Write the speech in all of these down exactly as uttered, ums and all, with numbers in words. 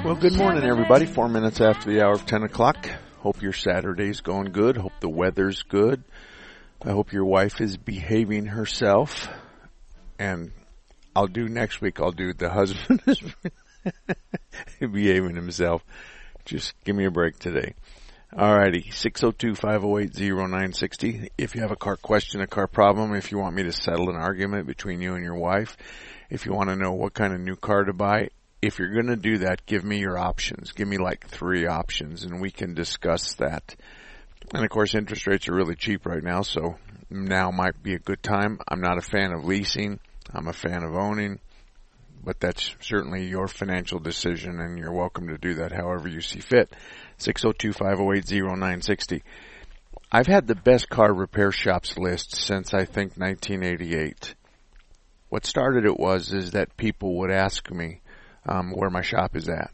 Well, good morning, everybody. Four minutes after the hour of ten o'clock. Hope your Saturday's going good. Hope the weather's good. I hope your wife is behaving herself. And I'll do next week, I'll do the husband is behaving himself. Just give me a break today. Alrighty, six oh two, five oh eight, oh nine six oh. If you have a car question, a car problem, if you want me to settle an argument between you and your wife, if you want to know what kind of new car to buy, if you're going to do that, give me your options. Give me like three options, and we can discuss that. And, of course, interest rates are really cheap right now, so now might be a good time. I'm not a fan of leasing. I'm a fan of owning. But that's certainly your financial decision, and you're welcome to do that however you see fit. six oh two, five oh eight, oh nine six oh. I've had the best car repair shops list since, I think, nineteen eighty-eight. What started it was is that people would ask me um, where my shop is at.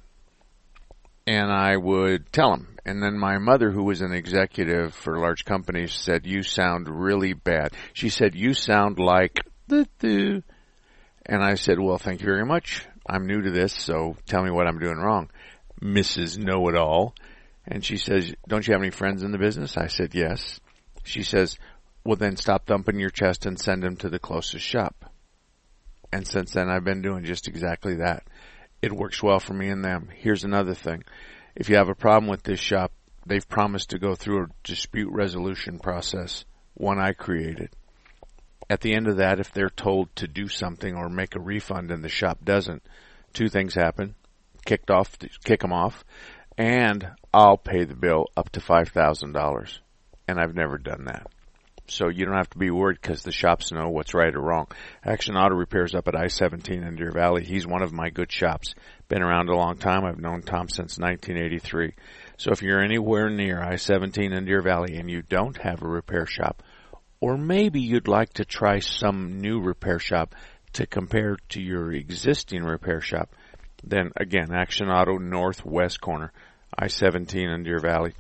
And I would tell them. And then my mother, who was an executive for large companies, said, "You sound really bad." She said, "You sound like..." Doo-doo. And I said, "Well, thank you very much. I'm new to this, so tell me what I'm doing wrong, Missus Know-It-All." And she says, "Don't you have any friends in the business?" I said, "Yes." She says, "Well, then stop thumping your chest and send them to the closest shop." And since then, I've been doing just exactly that. It works well for me and them. Here's another thing. If you have a problem with this shop, they've promised to go through a dispute resolution process, one I created. At the end of that, if they're told to do something or make a refund and the shop doesn't, two things happen. Kicked off, kick them off, and I'll pay the bill up to five thousand dollars. And I've never done that. So you don't have to be worried because the shops know what's right or wrong. Action Auto Repairs up at I seventeen in Deer Valley. He's one of my good shops. Been around a long time. I've known Tom since nineteen eighty-three. So if you're anywhere near I seventeen in Deer Valley and you don't have a repair shop, or maybe you'd like to try some new repair shop to compare to your existing repair shop, then again, Action Auto Northwest corner, I seventeen in Deer Valley.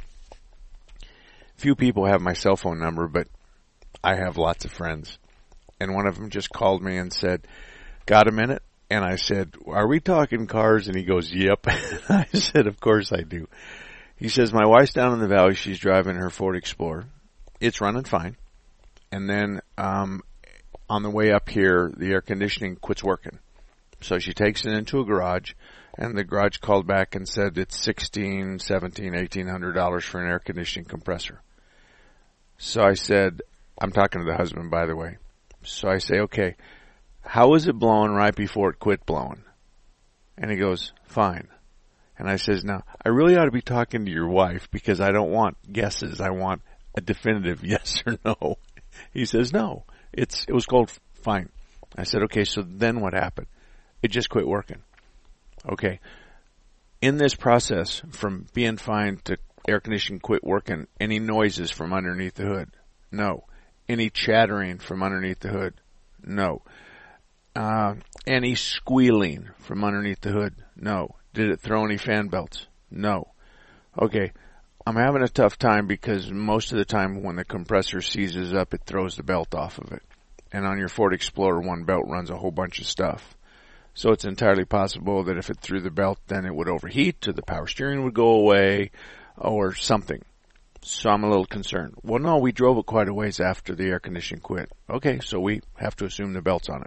Few people have my cell phone number, but I have lots of friends. And one of them just called me and said, "Got a minute?" And I said, "Are we talking cars?" And he goes, "Yep." I said, "Of course I do." He says, "My wife's down in the valley. She's driving her Ford Explorer. It's running fine. And then um, on the way up here, the air conditioning quits working. So she takes it into a garage, and the garage called back and said it's sixteen, seventeen, eighteen hundred dollars for an air conditioning compressor." So I said, I'm talking to the husband, by the way. So I say, "Okay, how was it blowing right before it quit blowing?" And he goes, "Fine." And I says, "Now, I really ought to be talking to your wife because I don't want guesses. I want a definitive yes or no." He says, "No, it's it was called fine." I said, "Okay, so then what happened?" "It just quit working." Okay. In this process, from being fine to air conditioning quit working, any noises from underneath the hood? No. Any chattering from underneath the hood? No. Uh, any squealing from underneath the hood? No. Did it throw any fan belts? No. Okay. I'm having a tough time because most of the time when the compressor seizes up, it throws the belt off of it. And on your Ford Explorer, one belt runs a whole bunch of stuff. So it's entirely possible that if it threw the belt, then it would overheat, or the power steering would go away, or something. So I'm a little concerned. Well, no, we drove it quite a ways after the air conditioning quit. Okay, so we have to assume the belt's on it.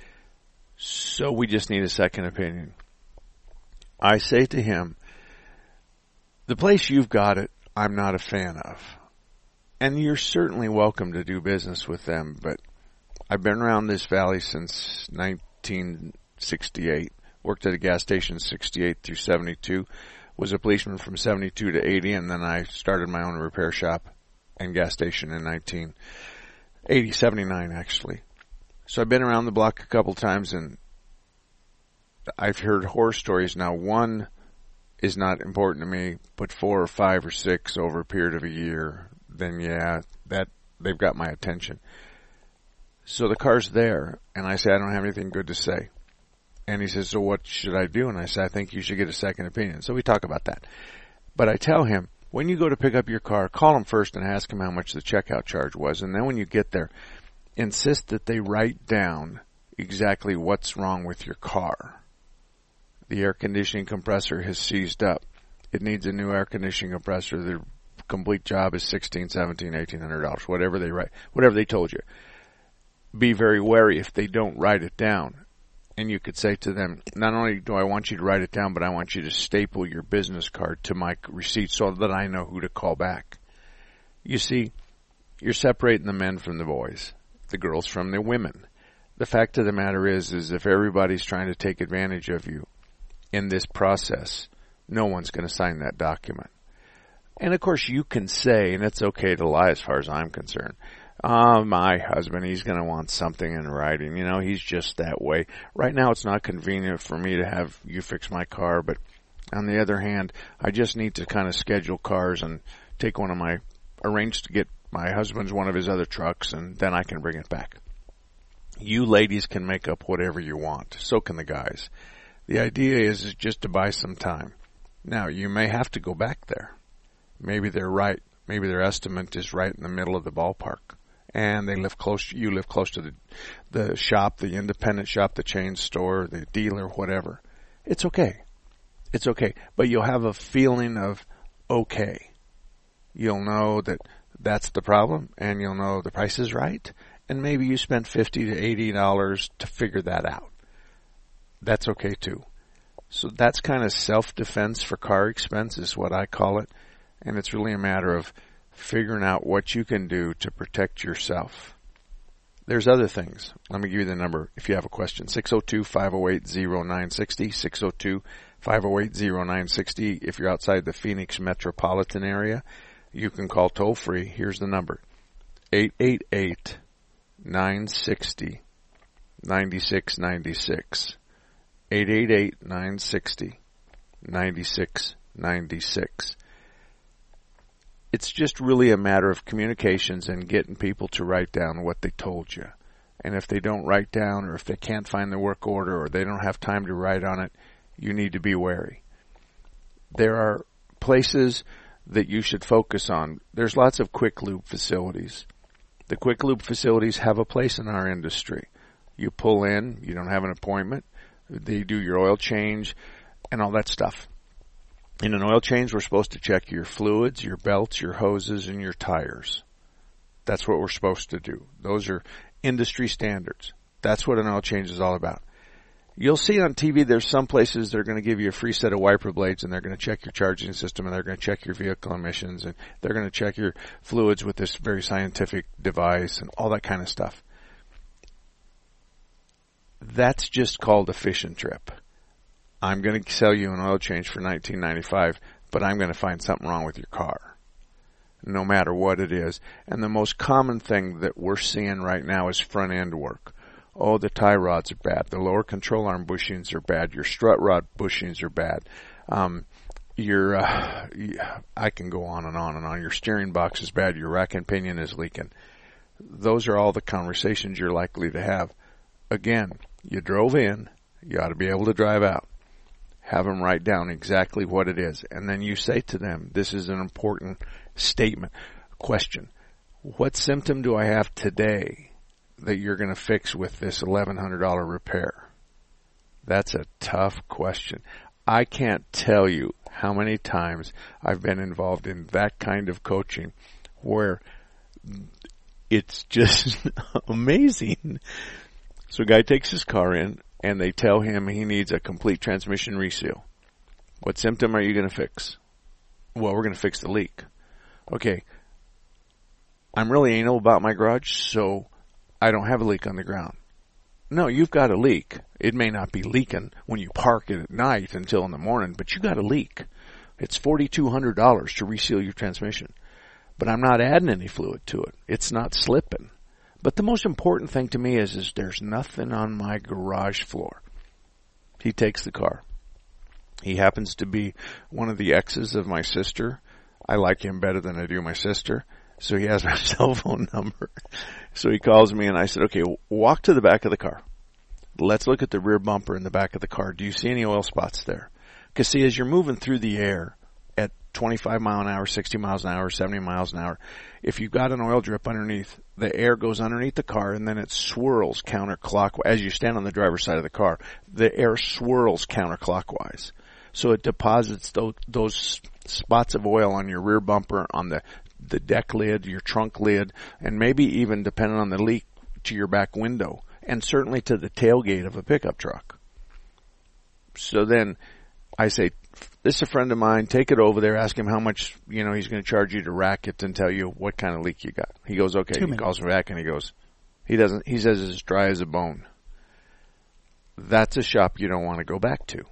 So we just need a second opinion. I say to him, the place you've got it, I'm not a fan of. And you're certainly welcome to do business with them, but I've been around this valley since nineteen sixty-eight. Worked at a gas station sixty-eight through seventy-two. Was a policeman from seventy-two to eighty, and then I started my own repair shop and gas station in nineteen eighty, seventy-nine actually. So I've been around the block a couple times, and I've heard horror stories. Now, one is not important to me, but four or five or six over a period of a year, then yeah, that they've got my attention. So the car's there, and I say, I don't have anything good to say. And he says, so what should I do? And I say, I think you should get a second opinion. So we talk about that. But I tell him, when you go to pick up your car, call them first and ask them how much the checkout charge was. And then when you get there, insist that they write down exactly what's wrong with your car. The air conditioning compressor has seized up. It needs a new air conditioning compressor. The complete job is sixteen, seventeen, eighteen hundred dollars. Whatever they write, whatever they told you. Be very wary if they don't write it down. And you could say to them, not only do I want you to write it down, but I want you to staple your business card to my receipt so that I know who to call back. You see, you're separating the men from the boys, the girls from the women. The fact of the matter is, is if everybody's trying to take advantage of you in this process, no one's going to sign that document. And of course you can say, and it's okay to lie as far as I'm concerned, oh, my husband, he's going to want something in writing. You know, he's just that way. Right now it's not convenient for me to have you fix my car, but on the other hand, I just need to kind of schedule cars and take one of my, arrange to get my husband's one of his other trucks, and then I can bring it back. You ladies can make up whatever you want. So can the guys. The idea is, is just to buy some time. Now, you may have to go back there. Maybe they're right. Maybe their estimate is right in the middle of the ballpark. And they live close, you live close to the, the shop, the independent shop, the chain store, the dealer, whatever. It's okay. It's okay. But you'll have a feeling of okay. You'll know that that's the problem, and you'll know the price is right, and maybe you spent fifty to eighty dollars to figure that out. That's okay too. So that's kind of self-defense for car expense is what I call it, and it's really a matter of figuring out what you can do to protect yourself. There's other things. Let me give you the number if you have a question. six oh two, five oh eight, oh nine six oh, six oh two, five oh eight, oh nine six oh. If you're outside the Phoenix metropolitan area, you can call toll free. Here's the number. eight eight eight, nine six oh, nine six nine six. eight eight eight, nine six oh, nine six nine six. It's just really a matter of communications and getting people to write down what they told you. And if they don't write down, or if they can't find the work order, or they don't have time to write on it, you need to be wary. There are places that you should focus on. There's lots of quick lube facilities. The quick lube facilities have a place in our industry. You pull in, you don't have an appointment, they do your oil change and all that stuff. In an oil change, we're supposed to check your fluids, your belts, your hoses, and your tires. That's what we're supposed to do. Those are industry standards. That's what an oil change is all about. You'll see on T V there's some places that are going to give you a free set of wiper blades, and they're going to check your charging system, and they're going to check your vehicle emissions, and they're going to check your fluids with this very scientific device and all that kind of stuff. That's just called a fishing trip. I'm going to sell you an oil change for nineteen ninety-five, but I'm going to find something wrong with your car, no matter what it is. And the most common thing that we're seeing right now is front end work. Oh, the tie rods are bad. The lower control arm bushings are bad. Your strut rod bushings are bad. Um, your, uh, I can go on and on and on. Your steering box is bad. Your rack and pinion is leaking. Those are all the conversations you're likely to have. Again, you drove in. You ought to be able to drive out. Have them write down exactly what it is. And then you say to them, this is an important statement, question. What symptom do I have today that you're going to fix with this eleven hundred dollars repair? That's a tough question. I can't tell you how many times I've been involved in that kind of coaching where it's just amazing. So a guy takes his car in, and they tell him he needs a complete transmission reseal. What symptom are you going to fix? Well, we're going to fix the leak. Okay. I'm really anal about my garage, so I don't have a leak on the ground. No, you've got a leak. It may not be leaking when you park it at night until in the morning, but you got a leak. It's four thousand two hundred dollars to reseal your transmission. But I'm not adding any fluid to it. It's not slipping. But the most important thing to me is, is there's nothing on my garage floor. He takes the car. He happens to be one of the exes of my sister. I like him better than I do my sister. So he has my cell phone number. So he calls me and I said, okay, walk to the back of the car. Let's look at the rear bumper in the back of the car. Do you see any oil spots there? Because see, as you're moving through the air at twenty-five mile an hour, sixty miles an hour, seventy miles an hour. If you've got an oil drip underneath, the air goes underneath the car and then it swirls counterclockwise. As you stand on the driver's side of the car, the air swirls counterclockwise. So it deposits those, those spots of oil on your rear bumper, on the, the deck lid, your trunk lid, and maybe even, depending on the leak, to your back window, and certainly to the tailgate of a pickup truck. So then I say, this is a friend of mine, take it over there, ask him how much, you know, he's going to charge you to rack it and tell you what kind of leak you got. He goes, okay. Two he minutes. Calls me back and he goes, he doesn't, he says it's dry as a bone. That's a shop you don't want to go back to.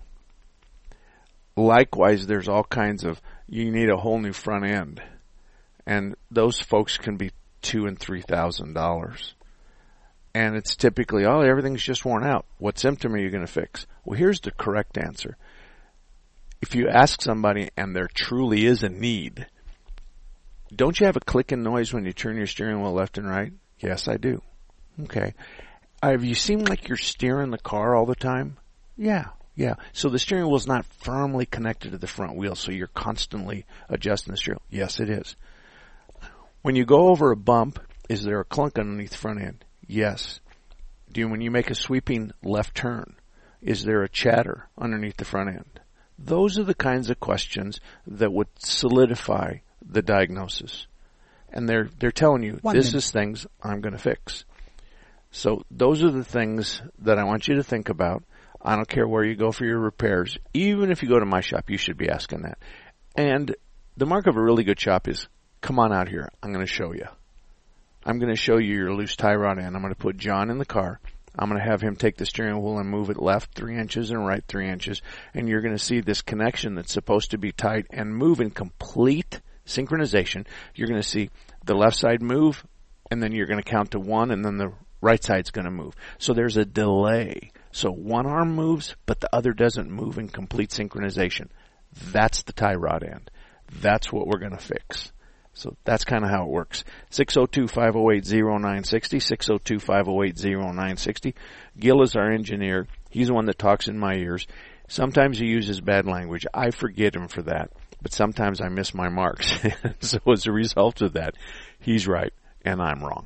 Likewise, there's all kinds of, you need a whole new front end. And those folks can be two and three thousand dollars. And it's typically, oh, everything's just worn out. What symptom are you going to fix? Well, here's the correct answer. If you ask somebody and there truly is a need, don't you have a clicking noise when you turn your steering wheel left and right? Yes, I do. Okay. Have you seemed like you're steering the car all the time? Yeah, yeah. So the steering wheel is not firmly connected to the front wheel, so you're constantly adjusting the steering wheel. Yes, it is. When you go over a bump, is there a clunk underneath the front end? Yes. Do you, when you make a sweeping left turn, is there a chatter underneath the front end? Those are the kinds of questions that would solidify the diagnosis. And they're they're telling you, One this minute. is things I'm going to fix. So those are the things that I want you to think about. I don't care where you go for your repairs. Even if you go to my shop, you should be asking that. And the mark of a really good shop is, come on out here. I'm going to show you. I'm going to show you your loose tie rod end. I'm going to put John in the car. I'm going to have him take the steering wheel and move it left three inches and right three inches. And you're going to see this connection that's supposed to be tight and move in complete synchronization. You're going to see the left side move, and then you're going to count to one, and then the right side's going to move. So there's a delay. So one arm moves, but the other doesn't move in complete synchronization. That's the tie rod end. That's what we're going to fix. So that's kind of how it works. six oh two, five oh eight, oh nine six oh, six oh two, five oh eight, oh nine six oh. Gil is our engineer. He's the one that talks in my ears. Sometimes he uses bad language. I forget him for that. But sometimes I miss my marks. So as a result of that, he's right and I'm wrong.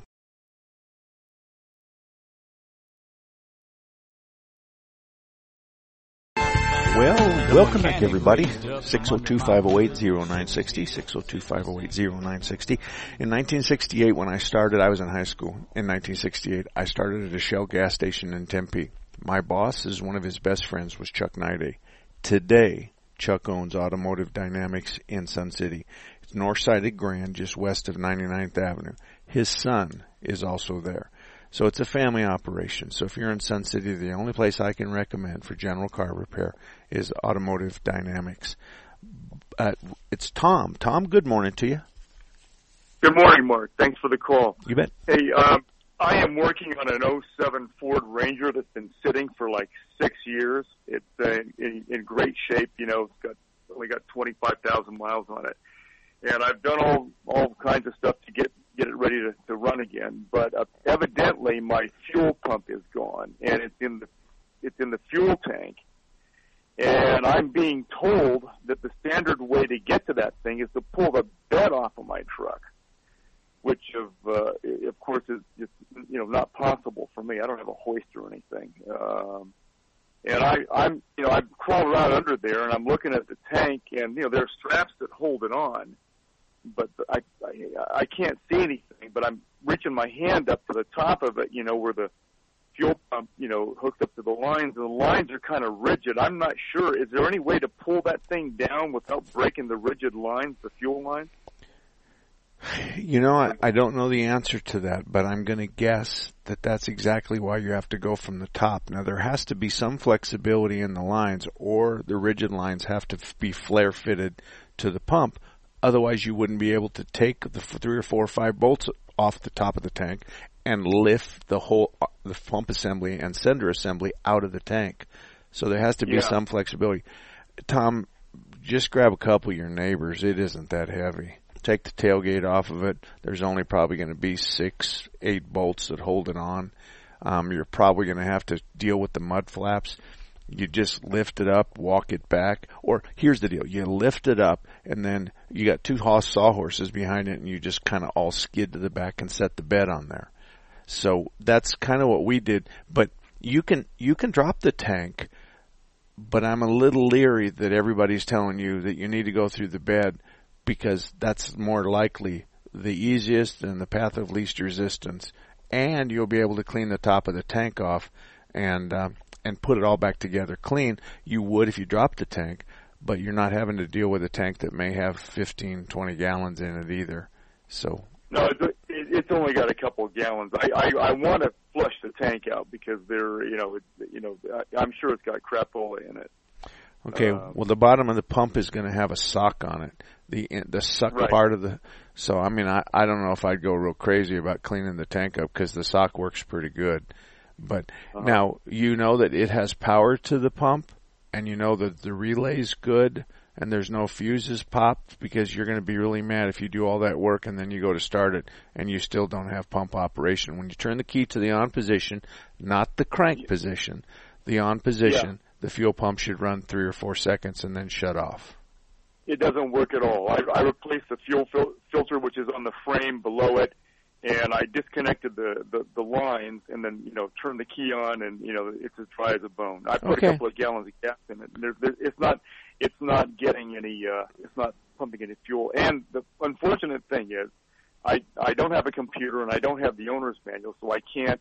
Well, welcome back, everybody. six oh two, five oh eight, oh nine six oh, six oh two, five oh eight, oh nine six oh. In nineteen sixty-eight, when I started, I was in high school. In nineteen sixty-eight, I started at a Shell gas station in Tempe. My boss, is one of his best friends, was Chuck Nide. Today, Chuck owns Automotive Dynamics in Sun City. It's north side of Grand, just west of ninety-ninth Avenue. His son is also there. So it's a family operation. So if you're in Sun City, the only place I can recommend for general car repair is Automotive Dynamics. Uh, it's Tom. Tom, good morning to you. Good morning, Mark. Thanks for the call. You bet. Hey, um, I am working on an oh seven Ford Ranger that's been sitting for like six years. It's uh, in, in great shape. You know, it's got only got twenty-five thousand miles on it. And I've done all all kinds of stuff to get get it ready to, to run again. But uh, evidently, my fuel pump is gone, and it's in the it's in the fuel tank. And I'm being told that the standard way to get to that thing is to pull the bed off of my truck, which of uh, of course is just you know not possible for me. I don't have a hoist or anything. Um, and I, I'm you know I've crawled around under there, and I'm looking at the tank, and you know there are straps that hold it on. But I, I I can't see anything, but I'm reaching my hand up to the top of it, you know, where the fuel pump, you know, hooks up to the lines, and the lines are kind of rigid. I'm not sure. Is there any way to pull that thing down without breaking the rigid lines, the fuel lines? You know, I, I don't know the answer to that, but I'm going to guess that that's exactly why you have to go from the top. Now, there has to be some flexibility in the lines, or the rigid lines have to be flare fitted to the pump. Otherwise, you wouldn't be able to take the three or four or five bolts off the top of the tank and lift the whole the pump assembly and sender assembly out of the tank. So there has to be yeah. some flexibility. Tom, just grab a couple of your neighbors. It isn't that heavy. Take the tailgate off of it. There's only probably going to be six, eight bolts that hold it on. Um, you're probably going to have to deal with the mud flaps. You just lift it up, walk it back, or here's the deal. You lift it up, and then you got two sawhorses behind it, and you just kind of all skid to the back and set the bed on there. So that's kind of what we did. But you can you can drop the tank, but I'm a little leery that everybody's telling you that you need to go through the bed, because that's more likely the easiest and the path of least resistance, and you'll be able to clean the top of the tank off and uh, and put it all back together clean. You would if you dropped the tank, but you're not having to deal with a tank that may have fifteen, twenty gallons in it either. So no, it's, it's only got a couple of gallons. I I, I want to flush the tank out because they're you know it, you know I'm sure it's got crapola in it. Okay, um, well the bottom of the pump is going to have a sock on it. The the suck right. part of the so I mean I I don't know if I'd go real crazy about cleaning the tank up because the sock works pretty good. But uh-huh. Now, you know that it has power to the pump, and you know that the relay's good, and there's no fuses popped, because you're going to be really mad if you do all that work and then you go to start it and you still don't have pump operation. When you turn the key to the on position, not the crank yeah. position, the on position, yeah. the fuel pump should run three or four seconds and then shut off. It doesn't work at all. I, I replaced the fuel fil- filter, which is on the frame below it, and I disconnected the, the, the lines and then, you know, turned the key on, and, you know, it's as dry as a bone. I put okay. a couple of gallons of gas in it. There's, there, it's not, it's not getting any, uh, it's not pumping any fuel. And the unfortunate thing is, I, I don't have a computer and I don't have the owner's manual, so I can't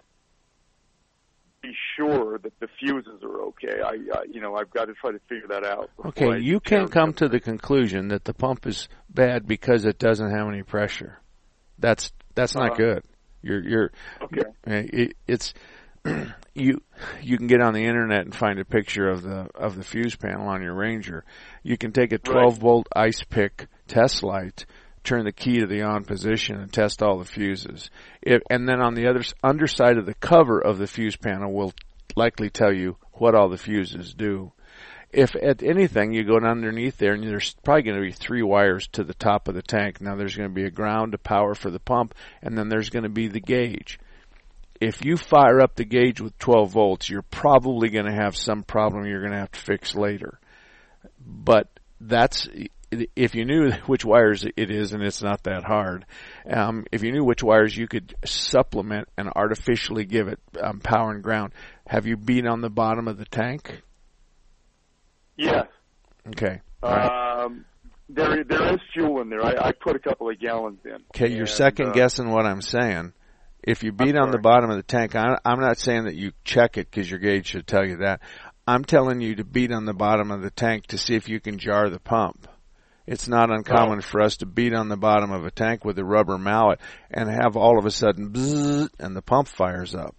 be sure that the fuses are okay. I, uh, you know, I've got to try to figure that out. Okay, I you can't come to the conclusion that the pump is bad because it doesn't have any pressure. That's That's not uh, good. You're, you're, okay. It, it's, you, you can get on the internet and find a picture of the, of the fuse panel on your Ranger. You can take a twelve volt ice pick test light, turn the key to the on position, and test all the fuses. It, and then on the other, underside of the cover of the fuse panel will likely tell you what all the fuses do. If at anything you go underneath there, and there's probably going to be three wires to the top of the tank. Now there's going to be a ground to power for the pump, and then there's going to be the gauge. If you fire up the gauge with twelve volts, you're probably going to have some problem you're going to have to fix later. But that's, if you knew which wires it is, and it's not that hard, um, if you knew which wires you could supplement and artificially give it um, power and ground. Have you beat on the bottom of the tank? Yes. Okay. Right. Um, there, there is fuel in there. I, I put a couple of gallons in. Okay, you're second uh, guessing what I'm saying. If you beat on the bottom of the tank, I, I'm not saying that you check it because your gauge should tell you that. I'm telling you to beat on the bottom of the tank to see if you can jar the pump. It's not uncommon oh. for us to beat on the bottom of a tank with a rubber mallet and have all of a sudden bzzz, and the pump fires up.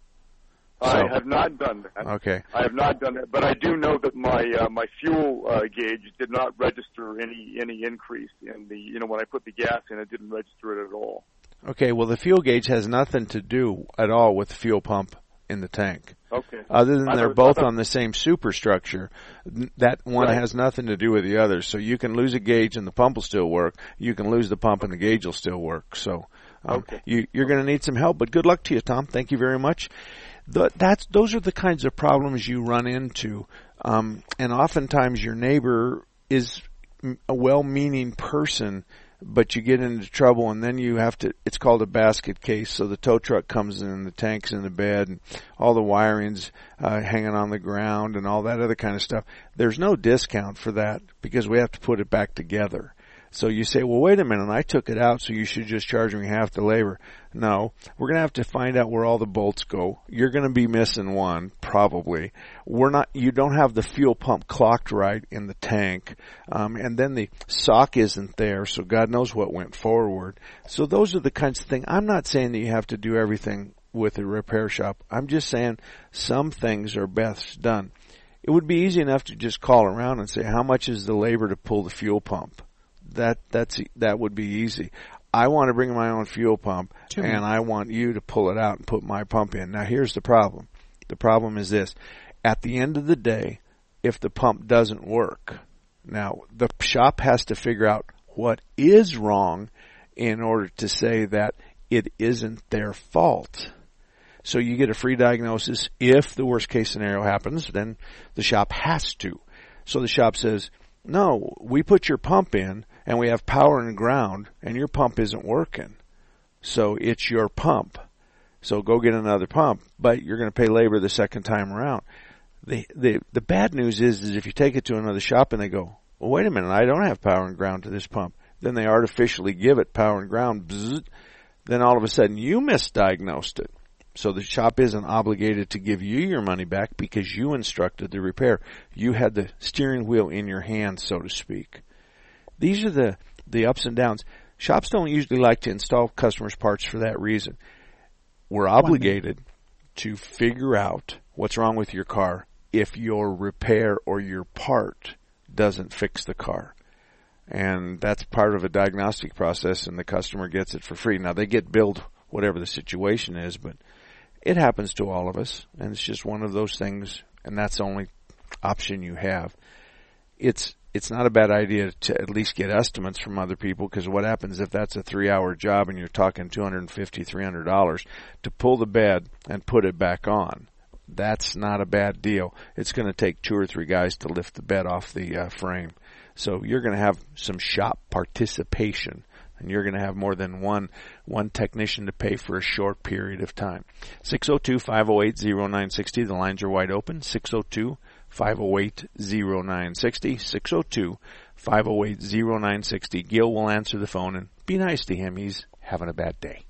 So, I have not done that. Okay. I have not done that, but I do know that my uh, my fuel uh, gauge did not register any any increase in the, you know, when I put the gas in, it didn't register it at all. Okay, well the fuel gauge has nothing to do at all with the fuel pump in the tank. Okay. Other than I they're thought, both thought, on the same superstructure, that one right. has nothing to do with the other. So you can lose a gauge and the pump will still work. You can lose the pump and the gauge will still work. So um, okay. you, you're going to need some help, but good luck to you, Tom. Thank you very much. The, that's those are the kinds of problems you run into, um, and oftentimes your neighbor is a well-meaning person, but you get into trouble, and then you have to. It's called a basket case. So the tow truck comes in, and the tank's in the bed, and all the wiring's uh, hanging on the ground, and all that other kind of stuff. There's no discount for that because we have to put it back together. So you say, well, wait a minute, I took it out, so you should just charge me half the labor. No, we're going to have to find out where all the bolts go. You're going to be missing one, probably. We're not, you don't have the fuel pump clocked right in the tank. Um, and then the sock isn't there, so God knows what went forward. So those are the kinds of things. I'm not saying that you have to do everything with a repair shop. I'm just saying some things are best done. It would be easy enough to just call around and say, how much is the labor to pull the fuel pump? That that's that would be easy. I want to bring my own fuel pump, sure. and I want you to pull it out and put my pump in. Now, here's the problem. The problem is this. At the end of the day, if the pump doesn't work, now the shop has to figure out what is wrong in order to say that it isn't their fault. So you get a free diagnosis. If the worst case scenario happens, then the shop has to. So the shop says, no, we put your pump in and we have power and ground and your pump isn't working. So it's your pump. So go get another pump, but you're going to pay labor the second time around. The, the, the bad news is, is if you take it to another shop and they go, well, wait a minute, I don't have power and ground to this pump. Then they artificially give it power and ground. Bzz, then all of a sudden you misdiagnosed it. So the shop isn't obligated to give you your money back because you instructed the repair. You had the steering wheel in your hand, so to speak. These are the, the ups and downs. Shops don't usually like to install customers' parts for that reason. We're obligated to figure out what's wrong with your car if your repair or your part doesn't fix the car. And that's part of a diagnostic process, and the customer gets it for free. Now, they get billed whatever the situation is, but it happens to all of us, and it's just one of those things, and that's the only option you have. It's it's not a bad idea to at least get estimates from other people, because what happens if that's a three-hour job and you're talking two hundred fifty dollars, three hundred dollars to pull the bed and put it back on? That's not a bad deal. It's going to take two or three guys to lift the bed off the uh, frame. So you're going to have some shop participation, and you're going to have more than one one technician to pay for a short period of time. six oh two, five oh eight, oh nine six oh. The lines are wide open. six oh two, five oh eight, oh nine six oh. six oh two, five oh eight, oh nine six oh. Gil will answer the phone, and be nice to him. He's having a bad day.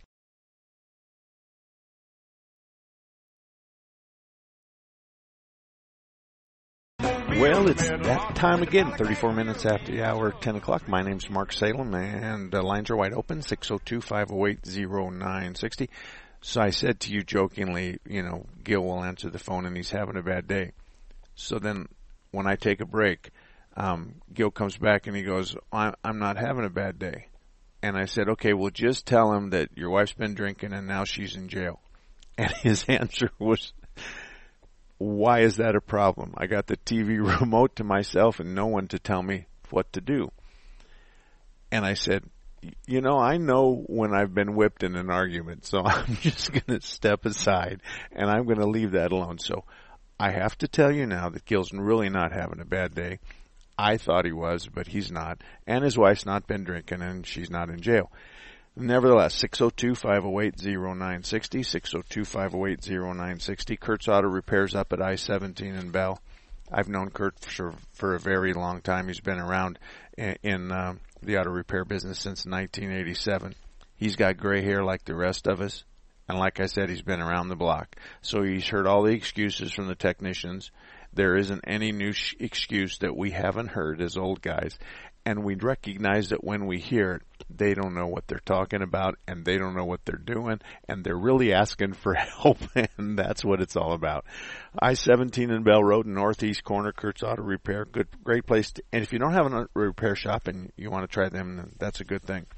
Well, it's that time again, thirty-four minutes after the hour, ten o'clock. My name's Mark Salem, and the lines are wide open, six oh two, five oh eight, oh nine six oh. So I said to you jokingly, you know, Gil will answer the phone, and he's having a bad day. So then when I take a break, um, Gil comes back, and he goes, I'm, I'm not having a bad day. And I said, okay, well, just tell him that your wife's been drinking, and now she's in jail. And his answer was, why is that a problem? I got the T V remote to myself and no one to tell me what to do. And I said, you know, I know when I've been whipped in an argument, so I'm just going to step aside and I'm going to leave that alone. So I have to tell you now that Gil's really not having a bad day. I thought he was, but he's not. And his wife's not been drinking and she's not in jail. Nevertheless, six oh two, five oh eight, oh nine six oh, six oh two, five oh eight, oh nine six oh. Kurt's Auto Repairs up at I seventeen in Bell. I've known Kurt for, for a very long time. He's been around in, in uh, the auto repair business since nineteen eighty-seven. He's got gray hair like the rest of us. And like I said, he's been around the block. So he's heard all the excuses from the technicians. There isn't any new sh- excuse that we haven't heard as old guys. And we recognize that when we hear it, they don't know what they're talking about, and they don't know what they're doing, and they're really asking for help, and that's what it's all about. I seventeen in Bell Road, northeast corner, Kurt's Auto Repair, good, great place. To, and if you don't have a repair shop and you want to try them, then that's a good thing.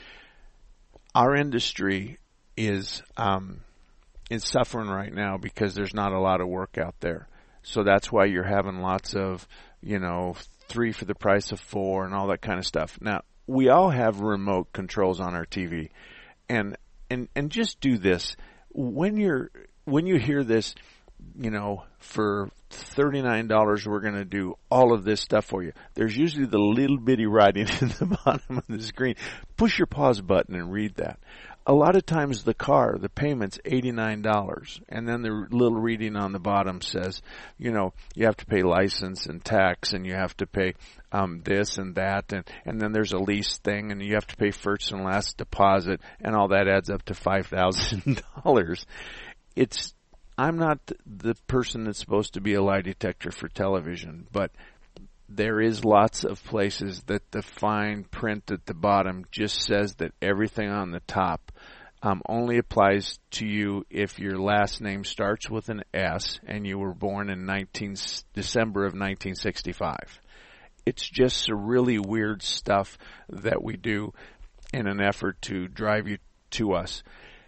Our industry is um, is suffering right now because there's not a lot of work out there. So that's why you're having lots of, you know, three for the price of four and all that kind of stuff. Now, we all have remote controls on our T V. And and and just do this. When you're when you hear this, you know, for thirty-nine dollars we're going to do all of this stuff for you. There's usually the little bitty writing in the bottom of the screen. Push your pause button and read that. A lot of times the car, the payment's eighty-nine dollars, and then the little reading on the bottom says, you know, you have to pay license and tax, and you have to pay um, this and that, and, and then there's a lease thing, and you have to pay first and last deposit, and all that adds up to five thousand dollars. It's, I'm not the person that's supposed to be a lie detector for television, but there is lots of places that the fine print at the bottom just says that everything on the top um, only applies to you if your last name starts with an S and you were born in nineteen December of nineteen sixty-five. It's just some really weird stuff that we do in an effort to drive you to us.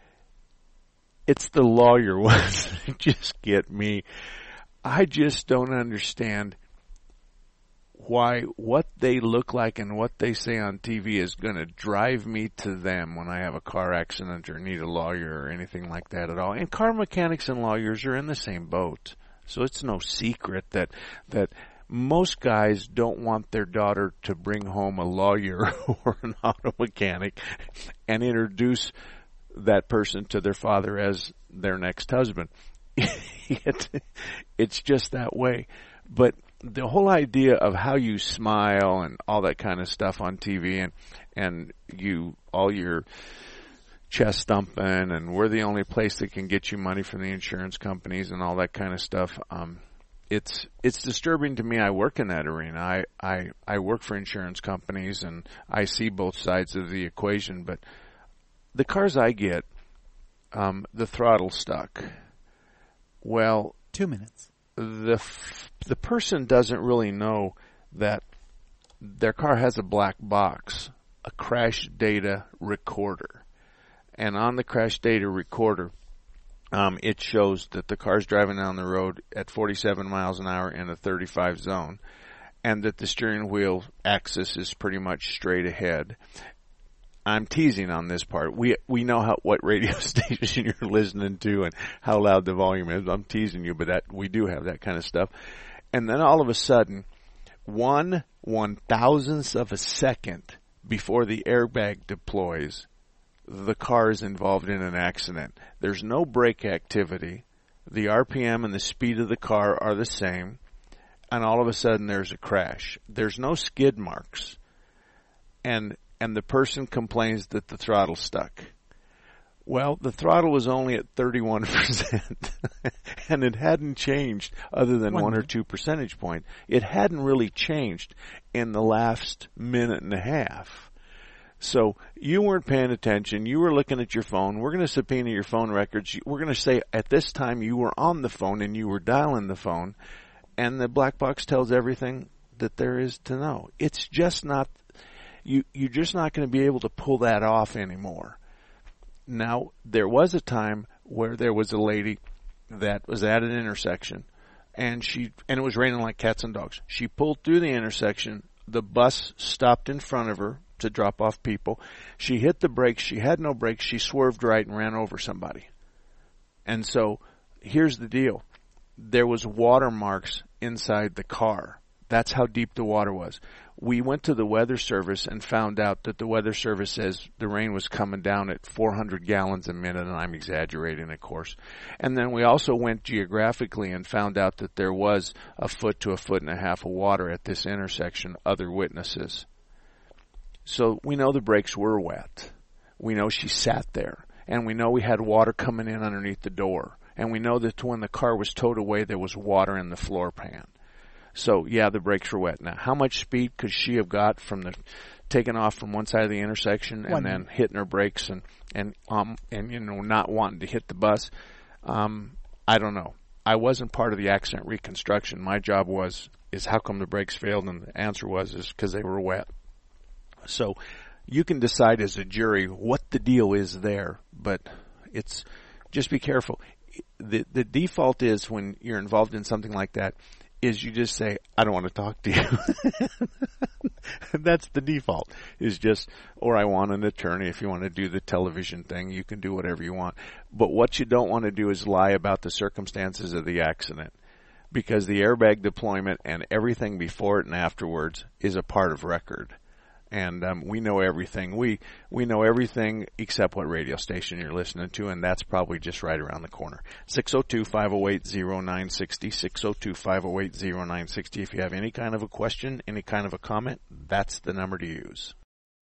It's the lawyer ones that just get me. I just don't understand why what they look like and what they say on T V is going to drive me to them when I have a car accident or need a lawyer or anything like that at all. And car mechanics and lawyers are in the same boat. So it's no secret that that most guys don't want their daughter to bring home a lawyer or an auto mechanic and introduce that person to their father as their next husband. it, it's just that way. But the whole idea of how you smile and all that kind of stuff on T V and, and you, all your chest thumping and we're the only place that can get you money from the insurance companies and all that kind of stuff, um, it's, it's disturbing to me. I work in that arena. I, I, I work for insurance companies and I see both sides of the equation, but the cars I get, um, the throttle stuck. Well, two minutes. The the person doesn't really know that their car has a black box, a crash data recorder. And on the crash data recorder, um, it shows that the car's driving down the road at forty-seven miles an hour in a thirty-five zone, and that the steering wheel axis is pretty much straight ahead. I'm teasing on this part. We we know how what radio station you're listening to and how loud the volume is. I'm teasing you, but that we do have that kind of stuff. And then all of a sudden, one one thousandth of a second before the airbag deploys, the car is involved in an accident. There's no brake activity. The R P M and the speed of the car are the same. And all of a sudden there's a crash. There's no skid marks. And and the person complains that the throttle's stuck. Well, the throttle was only at thirty-one percent, and it hadn't changed other than one, one or two percentage points. It hadn't really changed in the last minute and a half. So you weren't paying attention. You were looking at your phone. We're going to subpoena your phone records. We're going to say at this time you were on the phone and you were dialing the phone, and the black box tells everything that there is to know. It's just not... You, you're just not going to be able to pull that off anymore. Now, there was a time where there was a lady that was at an intersection, and she and it was raining like cats and dogs. She pulled through the intersection. The bus stopped in front of her to drop off people. She hit the brakes. She had no brakes. She swerved right and ran over somebody. And so, here's the deal. There was water marks inside the car. That's how deep the water was. We went to the Weather Service and found out that the Weather Service says the rain was coming down at four hundred gallons a minute, and I'm exaggerating, of course. And then we also went geographically and found out that there was a foot to a foot and a half of water at this intersection, other witnesses. So we know the brakes were wet. We know she sat there. And we know we had water coming in underneath the door. And we know that when the car was towed away, there was water in the floor pan. So, yeah, the brakes were wet. Now, how much speed could she have got from the taking off from one side of the intersection and one. then hitting her brakes and and um and you know not wanting to hit the bus? Um, I don't know. I wasn't part of the accident reconstruction. My job was is how come the brakes failed, and the answer was is because they were wet. So, you can decide as a jury what the deal is there, but it's just be careful. The the default is when you're involved in something like that. Is you just say, I don't want to talk to you. That's the default, is just, or I want an attorney. If you want to do the television thing, you can do whatever you want. But what you don't want to do is lie about the circumstances of the accident, because the airbag deployment and everything before it and afterwards is a part of record. And um, we know everything. We we know everything except what radio station you're listening to, and that's probably just right around the corner. six oh two, five oh eight, oh nine six oh, six oh two, five oh eight, oh nine six oh. If you have any kind of a question, any kind of a comment, that's the number to use.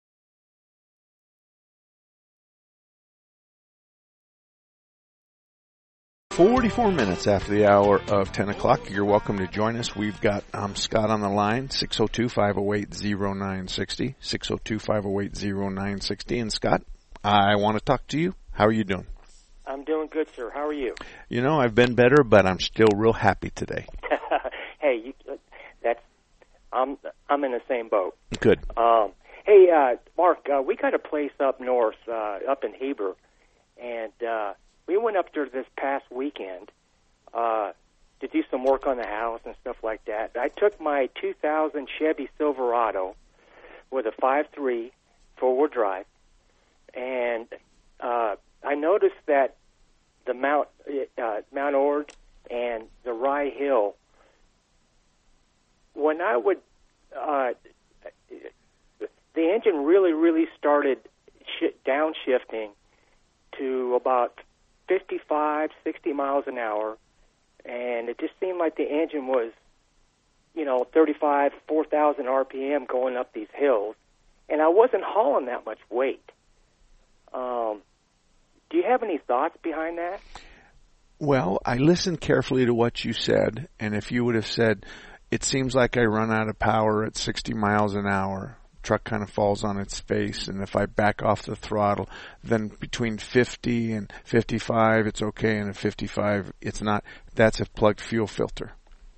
forty-four minutes after the hour of ten o'clock. You're welcome to join us. We've got um, Scott on the line, six oh two, five oh eight, oh nine six oh, six oh two, five oh eight, oh nine six oh. And Scott, I want to talk to you. How are you doing? I'm doing good, sir. How are you? You know, I've been better, but I'm still real happy today. Hey, you, that's I'm I'm in the same boat. Good. Um, hey, uh, Mark, uh, we got a place up north, uh, up in Heber, and uh, we went up there this past weekend. Uh, to do some work on the house and stuff like that. I took my two thousand Chevy Silverado with a five three four-wheel drive, and uh, I noticed that the Mount uh, Mount Ord and the Rye Hill, when I would, uh, the engine really, really started sh- downshifting to about fifty-five, sixty miles an hour, and it just seemed like the engine was, you know, thirty-five, four thousand R P M going up these hills, and I wasn't hauling that much weight. Um, do you have any thoughts behind that? Well, I listened carefully to what you said, and if you would have said, it seems like I run out of power at sixty miles an hour, truck kind of falls on its face, and if I back off the throttle, then between fifty and fifty-five, it's okay, and at fifty-five, it's not. That's a plugged fuel filter.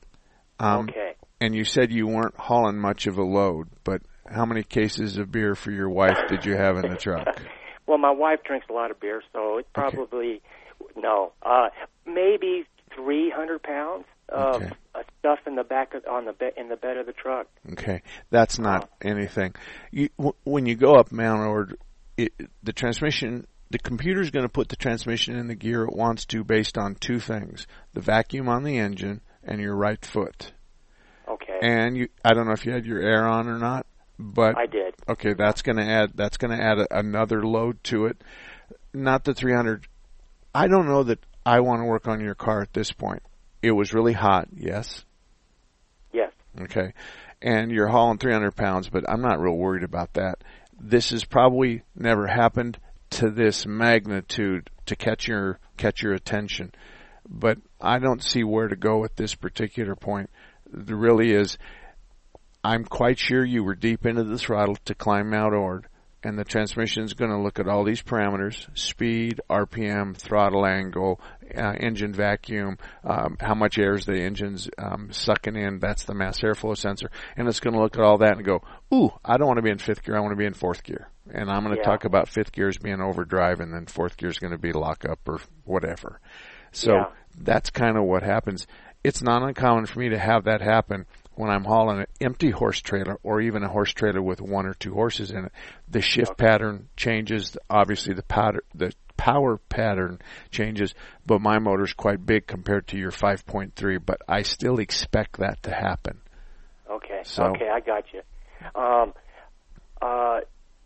Um, okay. And you said you weren't hauling much of a load, but how many cases of beer for your wife did you have in the truck? Well, my wife drinks a lot of beer, so it's probably, okay. no, uh, maybe three hundred pounds of okay. stuff in the back of, on the be- in the bed of the truck. Okay, that's not uh, anything. You, w- when you go up Mount Ord, it, the transmission, the computer's going to put the transmission in the gear it wants to based on two things: the vacuum on the engine and your right foot. Okay. And you, I don't know if you had your air on or not, but I did. Okay, that's going to add that's going to add a, another load to it. Not the three hundred. I don't know that I want to work on your car at this point. It was really hot, yes? Yes. Okay. And you're hauling three hundred pounds, but I'm not real worried about that. This has probably never happened to this magnitude to catch your catch your attention. But I don't see where to go at this particular point. There really is. I'm quite sure you were deep into the throttle to climb Mount Ord, and the transmission is going to look at all these parameters: speed, R P M, throttle angle, uh, engine vacuum, um, how much air is the engine's um, sucking in. That's the mass airflow sensor. And it's going to look at all that and go, ooh, I don't want to be in fifth gear. I want to be in fourth gear. And I'm going to yeah. talk about fifth gear as being overdrive, and then fourth gear is going to be lockup or whatever. So yeah. that's kind of what happens. It's not uncommon for me to have that happen when I'm hauling an empty horse trailer or even a horse trailer with one or two horses in it. The shift okay. pattern changes. Obviously, the powder, the power pattern changes, but my motor's quite big compared to your five point three, but I still expect that to happen. Okay. So, okay, I got you. Um, uh,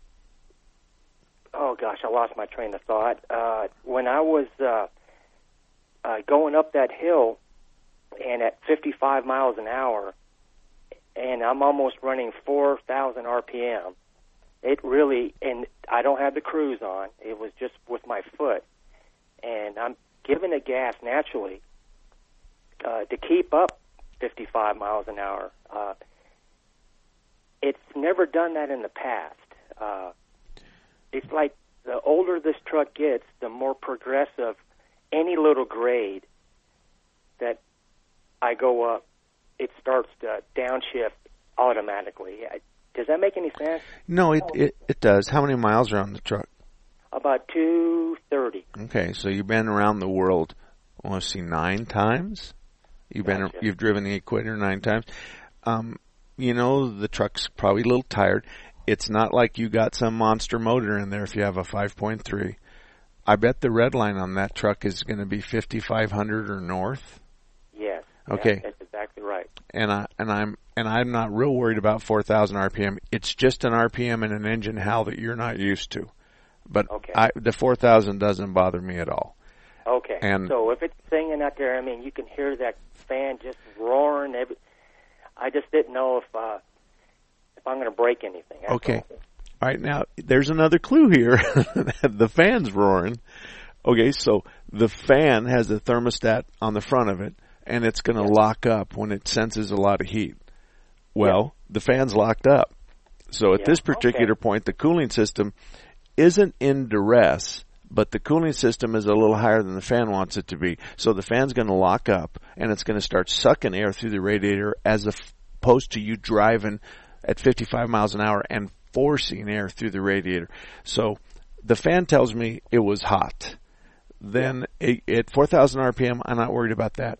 oh, gosh, I lost my train of thought. Uh, when I was uh, uh, going up that hill and at fifty-five miles an hour, and I'm almost running four thousand R P M. It really, and I don't have the cruise on. It was just with my foot. And I'm giving it gas naturally uh, to keep up fifty-five miles an hour. Uh, it's never done that in the past. Uh, it's like the older this truck gets, the more progressive any little grade that I go up, it starts to downshift automatically. Does that make any sense? No, it, it it does. How many miles are on the truck? About two thirty. Okay, so you've been around the world, I want to see, nine times? You've been Gotcha. You've driven the Equator nine times. Um, you know, the truck's probably a little tired. It's not like you got some monster motor in there if you have a five point three. I bet the red line on that truck is going to be fifty-five hundred or north. Yes. Okay. That's exactly right. And I and I'm and I'm not real worried about four thousand R P M. It's just an R P M and an engine howl that you're not used to. But okay. I, the four thousand doesn't bother me at all. Okay. And so if it's singing out there, I mean, you can hear that fan just roaring. Every, I just didn't know if uh, if I'm going to break anything. That's okay. all. All right, now there's another clue here. The fan's roaring. Okay, so the fan has a thermostat on the front of it, and it's going to yeah. lock up when it senses a lot of heat. Well, yeah. the fan's locked up. So at yeah. this particular okay. point, the cooling system isn't in duress, but the cooling system is a little higher than the fan wants it to be. So the fan's going to lock up, and it's going to start sucking air through the radiator as opposed to you driving at fifty-five miles an hour and forcing air through the radiator. So the fan tells me it was hot. Then it, at four thousand R P M, I'm not worried about that.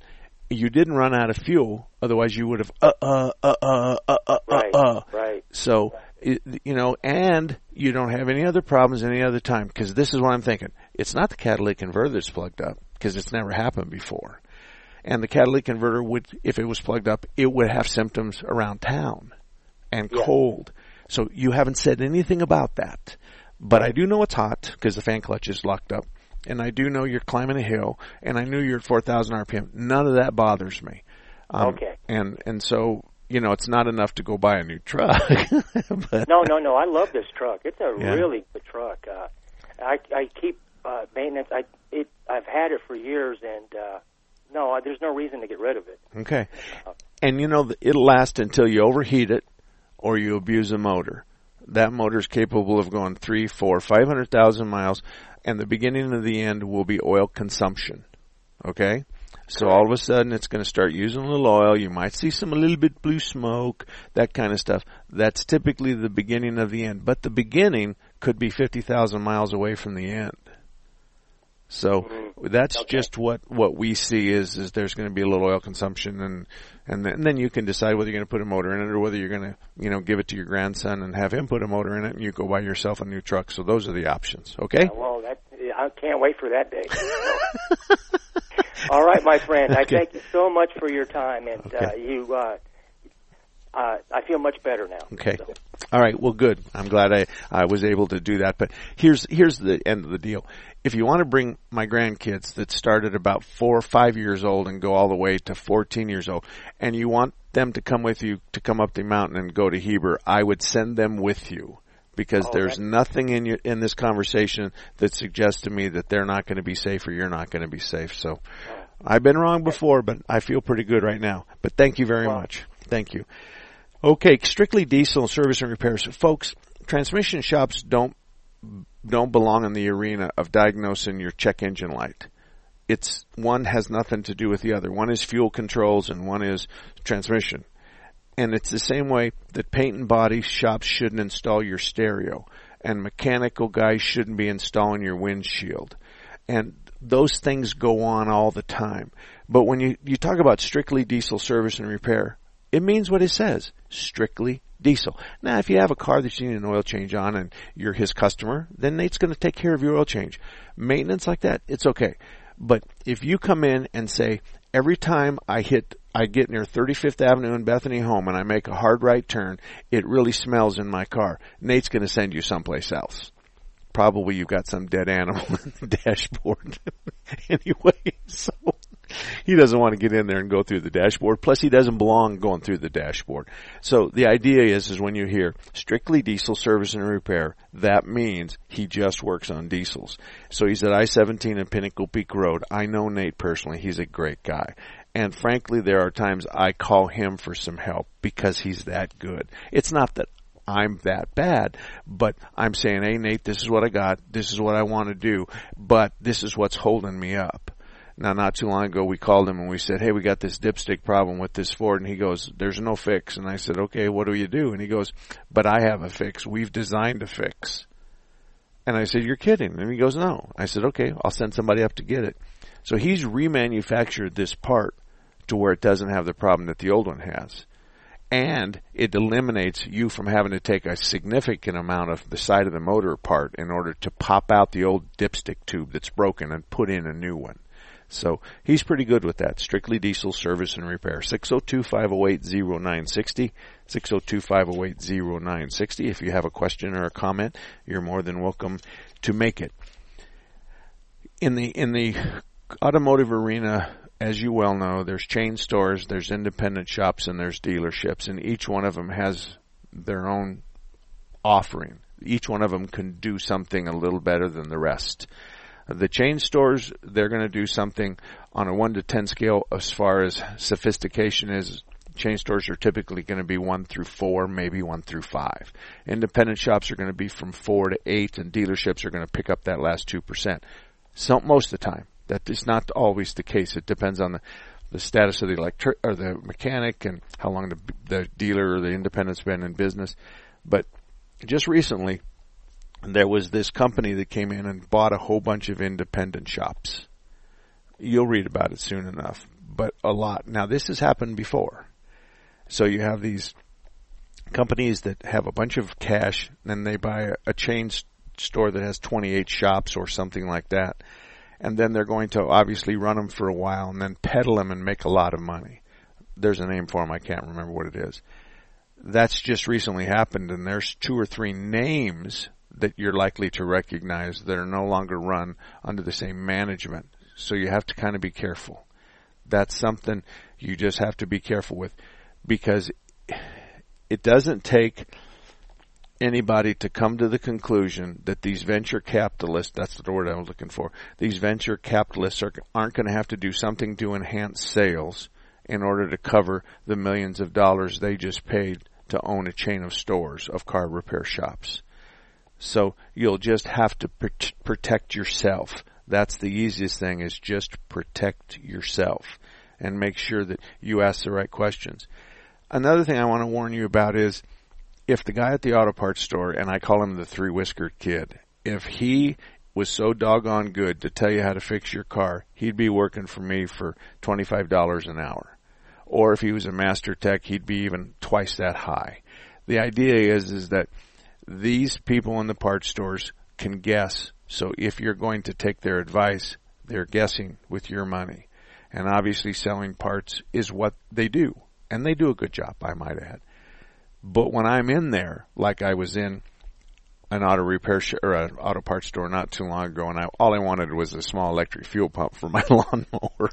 you didn't run out of fuel. Otherwise, you would have uh uh uh uh uh uh Right. uh. Right. So, it, you know, and you don't have any other problems any other time, because this is what I'm thinking. It's not the catalytic converter that's plugged up, because it's never happened before. And the catalytic converter would, if it was plugged up, it would have symptoms around town and Yeah. cold. So you haven't said anything about that. But I do know it's hot because the fan clutch is locked up. And I do know you're climbing a hill, and I knew you're at four thousand R P M. None of that bothers me. Um, Okay. And, and so, you know, it's not enough to go buy a new truck. But, No, no, no. I love this truck. It's a Yeah. really good truck. Uh, I I keep uh, maintenance. I it I've had it for years, and uh, no, uh, there's no reason to get rid of it. Okay. And you know, it'll last until you overheat it or you abuse the motor. That motor is capable of going three, four, five hundred thousand miles, and the beginning of the end will be oil consumption. Okay? So all of a sudden it's going to start using a little oil. You might see some a little bit blue smoke, that kind of stuff. That's typically the beginning of the end. But the beginning could be fifty thousand miles away from the end. So Mm-hmm. that's Okay. just what, what we see is, is there's going to be a little oil consumption, and, and then, and then you can decide whether you're going to put a motor in it or whether you're going to, you know, give it to your grandson and have him put a motor in it, and you go buy yourself a new truck. So those are the options. Okay? Uh, well, that I can't wait for that day. All right, my friend. I Okay. thank you so much for your time, and uh, Okay. you. Uh, uh, I feel much better now. Okay. So, All right. Well, good. I'm glad I, I was able to do that. But here's here's the end of the deal. If you want to bring my grandkids that started about four or five years old and go all the way to fourteen years old, and you want them to come with you to come up the mountain and go to Heber, I would send them with you, because Oh, there's that- nothing in your in this conversation that suggests to me that they're not going to be safe or you're not going to be safe. So I've been wrong before, but I feel pretty good right now. But thank you very Well- much. Thank you. Okay, strictly diesel service and repairs. Folks, transmission shops don't don't belong in the arena of diagnosing your check engine light. It's one has nothing to do with the other. One is fuel controls and one is transmission. And it's the same way that paint and body shops shouldn't install your stereo, and mechanical guys shouldn't be installing your windshield. And those things go on all the time. But when you, you talk about strictly diesel service and repair, it means what it says, strictly diesel. Now, if you have a car that you need an oil change on and you're his customer, then Nate's going to take care of your oil change. Maintenance like that, it's okay. But if you come in and say, every time I hit, I get near thirty-fifth Avenue and Bethany Home and I make a hard right turn, it really smells in my car, Nate's going to send you someplace else. Probably you've got some dead animal in the dashboard. Anyway, so he doesn't want to get in there and go through the dashboard. Plus, he doesn't belong going through the dashboard. So the idea is, is when you hear strictly diesel service and repair, that means he just works on diesels. So he's at I seventeen and Pinnacle Peak Road. I know Nate personally. He's a great guy. And frankly, there are times I call him for some help because he's that good. It's not that I'm that bad, but I'm saying, hey, Nate, this is what I got. This is what I want to do, but this is what's holding me up. Now, not too long ago, we called him and we said, hey, we got this dipstick problem with this Ford. And he goes, there's no fix. And I said, okay, what do you do? And he goes, but I have a fix. We've designed a fix. And I said, you're kidding. And he goes, no. I said, okay, I'll send somebody up to get it. So he's remanufactured this part to where it doesn't have the problem that the old one has. And it eliminates you from having to take a significant amount of the side of the motor apart in order to pop out the old dipstick tube that's broken and put in a new one. So he's pretty good with that. Strictly diesel service and repair. six oh two, five oh eight, oh nine six oh. six oh two, five oh eight, oh nine six oh. If you have a question or a comment, you're more than welcome to make it. In the, in the automotive arena, as you well know, there's chain stores, there's independent shops, and there's dealerships, and each one of them has their own offering. Each one of them can do something a little better than the rest. The chain stores, they're going to do something on a one to ten scale as far as sophistication is. Chain stores are typically going to be one through four, maybe one through five. Independent shops are going to be from four to eight, and dealerships are going to pick up that last two percent. So, most of the time. That is not always the case. It depends on the, the status of the electric or the mechanic and how long the, the dealer or the independent's been in business. But just recently, there was this company that came in and bought a whole bunch of independent shops. You'll read about it soon enough. but a lot. Now, this has happened before. So you have these companies that have a bunch of cash, and they buy a, a chain store that has twenty-eight shops or something like that. And then they're going to obviously run them for a while and then peddle them and make a lot of money. There's a name for them. I can't remember what it is. That's just recently happened, and there's two or three names that you're likely to recognize that are no longer run under the same management. So you have to kind of be careful. That's something you just have to be careful with, because it doesn't take anybody to come to the conclusion that these venture capitalists, that's the word I was looking for, these venture capitalists are, aren't going to have to do something to enhance sales in order to cover the millions of dollars they just paid to own a chain of stores, of car repair shops. So you'll just have to pr- protect yourself. That's the easiest thing, is just protect yourself and make sure that you ask the right questions. Another thing I want to warn you about is, if the guy at the auto parts store, and I call him the three-whiskered kid, if he was so doggone good to tell you how to fix your car, he'd be working for me for twenty-five dollars an hour. Or if he was a master tech, he'd be even twice that high. The idea is, is that these people in the parts stores can guess. So if you're going to take their advice, they're guessing with your money. And obviously selling parts is what they do. And they do a good job, I might add. But when I'm in there, like I was in an auto repair sh- or an auto parts store not too long ago, and I, all I wanted was a small electric fuel pump for my lawnmower.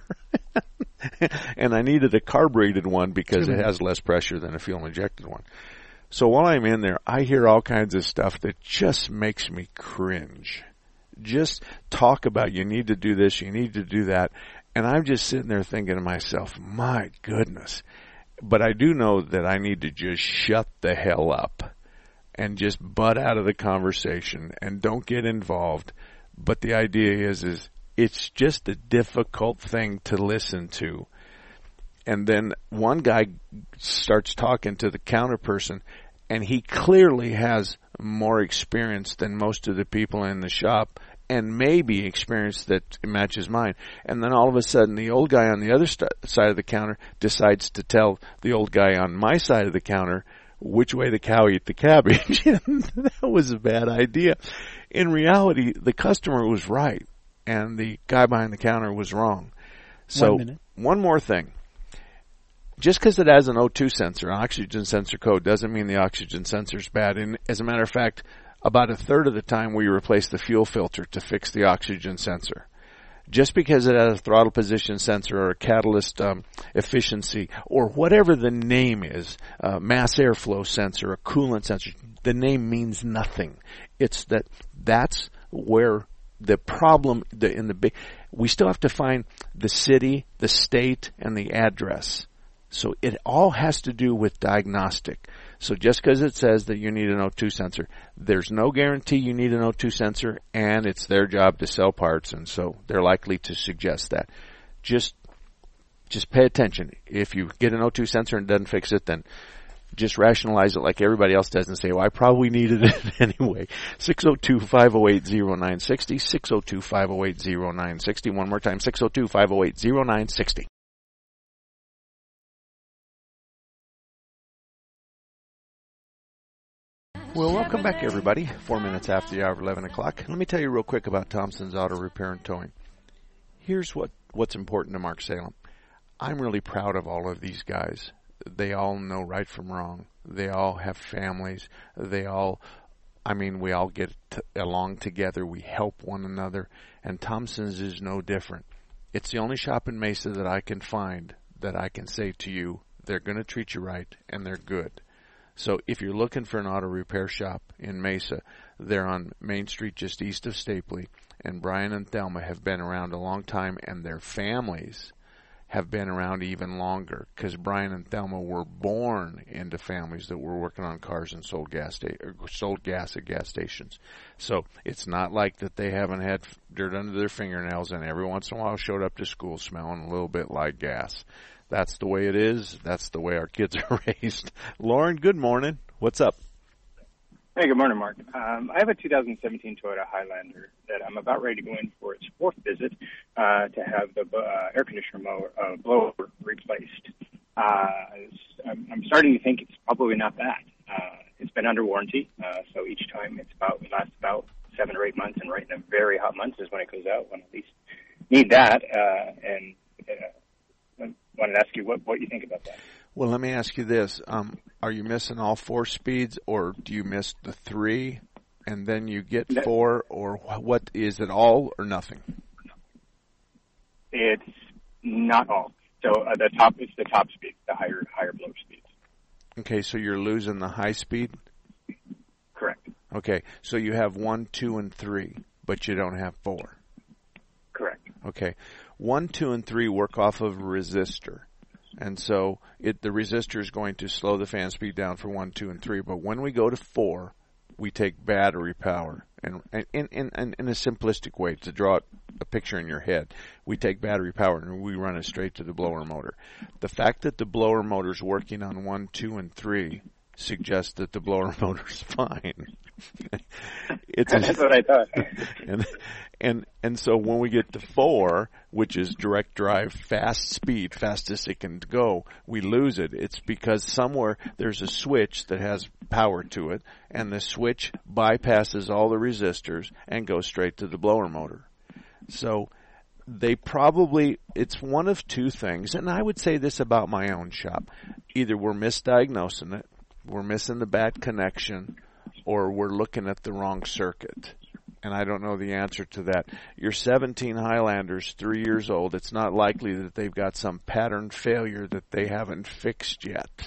And I needed a carbureted one because it has less pressure than a fuel injected one. So while I'm in there, I hear all kinds of stuff that just makes me cringe. Just talk about, you need to do this, you need to do that. And I'm just sitting there thinking to myself, my goodness. But I do know that I need to just shut the hell up and just butt out of the conversation and don't get involved. But the idea is, is it's just a difficult thing to listen to. And then one guy starts talking to the counter person, and he clearly has more experience than most of the people in the shop, and maybe experience that matches mine. And then all of a sudden, the old guy on the other st- side of the counter decides to tell the old guy on my side of the counter which way the cow eat the cabbage. And that was a bad idea. In reality, the customer was right, and the guy behind the counter was wrong. So, one minute. One more thing. Just because it has an O two sensor, oxygen sensor code, doesn't mean the oxygen sensor is bad. And as a matter of fact, about a third of the time we replace the fuel filter to fix the oxygen sensor. Just because it has a throttle position sensor or a catalyst um, efficiency or whatever the name is, uh, mass airflow sensor, a coolant sensor, the name means nothing. It's that that's where the problem the, in the big, we still have to find the city, the state, and the address. So it all has to do with diagnostic. So just because it says that you need an O two sensor, there's no guarantee you need an O two sensor, and it's their job to sell parts, and so they're likely to suggest that. Just just pay attention. If you get an O two sensor and it doesn't fix it, then just rationalize it like everybody else does and say, well, I probably needed it anyway. six oh two, five oh eight, oh nine six oh, six oh two, five oh eight, oh nine six oh. One more time, six oh two, five oh eight, oh nine six oh. Well, welcome back, everybody. Four minutes after the hour of eleven o'clock. Let me tell you real quick about Thompson's Auto Repair and Towing. Here's what, what's important to Mark Salem. I'm really proud of all of these guys. They all know right from wrong. They all have families. They all, I mean, we all get t- along together. We help one another. And Thompson's is no different. It's the only shop in Mesa that I can find that I can say to you, they're going to treat you right and they're good. So if you're looking for an auto repair shop in Mesa, they're on Main Street just east of Stapley. And Brian and Thelma have been around a long time, and their families have been around even longer, because Brian and Thelma were born into families that were working on cars and sold gas sta- or sold gas at gas stations. So it's not like that they haven't had dirt under their fingernails and every once in a while showed up to school smelling a little bit like gas. That's the way it is. That's the way our kids are raised. Lauren, good morning. What's up? Hey, good morning, Mark. Um, I have a two thousand seventeen Toyota Highlander that I'm about ready to go in for its fourth visit uh, to have the uh, air conditioner mower, uh, blower replaced. Uh, I'm, I'm starting to think it's probably not that. Uh, it's been under warranty, uh, so each time it's about it lasts about seven or eight months, and right in the very hot months is when it goes out, when I at least need that. Uh, and uh, I wanted to ask you what, what you think about that. Well, let me ask you this. Um, are you missing all four speeds, or do you miss the three, and then you get four, or what? Is it all or nothing? It's not all. So uh, the top is the top speed, the higher higher blow speeds. Okay, so you're losing the high speed? Correct. Okay, so you have one, two, and three, but you don't have four. Correct. Okay, one, two, and three work off of a resistor. And so it, the resistor is going to slow the fan speed down for one, two, and three. But when we go to four, we take battery power. And in, in, in, in a simplistic way, to draw a picture in your head, we take battery power and we run it straight to the blower motor. The fact that the blower motor is working on one, two, and three suggests that the blower motor's fine. It's That's a, what I thought. and, and and so when we get to four, which is direct drive, fast speed, fastest it can go, we lose it. It's because somewhere there's a switch that has power to it, and the switch bypasses all the resistors and goes straight to the blower motor. So they probably, it's one of two things, and I would say this about my own shop. Either we're misdiagnosing it, we're missing the bad connection, or we're looking at the wrong circuit. And I don't know the answer to that. Your seventeen Highlander's three years old. It's not likely that they've got some pattern failure that they haven't fixed yet.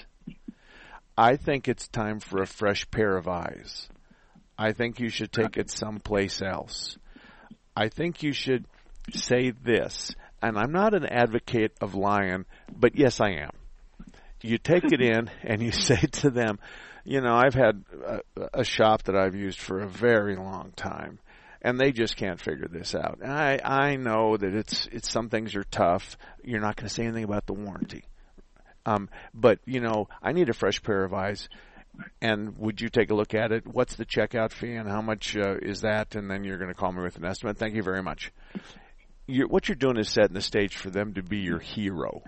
I think it's time for a fresh pair of eyes. I think you should take it someplace else. I think you should say this, and I'm not an advocate of lying, but yes, I am. You take it in and you say to them, you know, I've had a, a shop that I've used for a very long time, and they just can't figure this out. I I know that it's it's some things are tough. You're not going to say anything about the warranty, um, but you know, I need a fresh pair of eyes. And would you take a look at it? What's the checkout fee, and how much uh, is that? And then you're going to call me with an estimate. Thank you very much. You're, what you're doing is setting the stage for them to be your hero.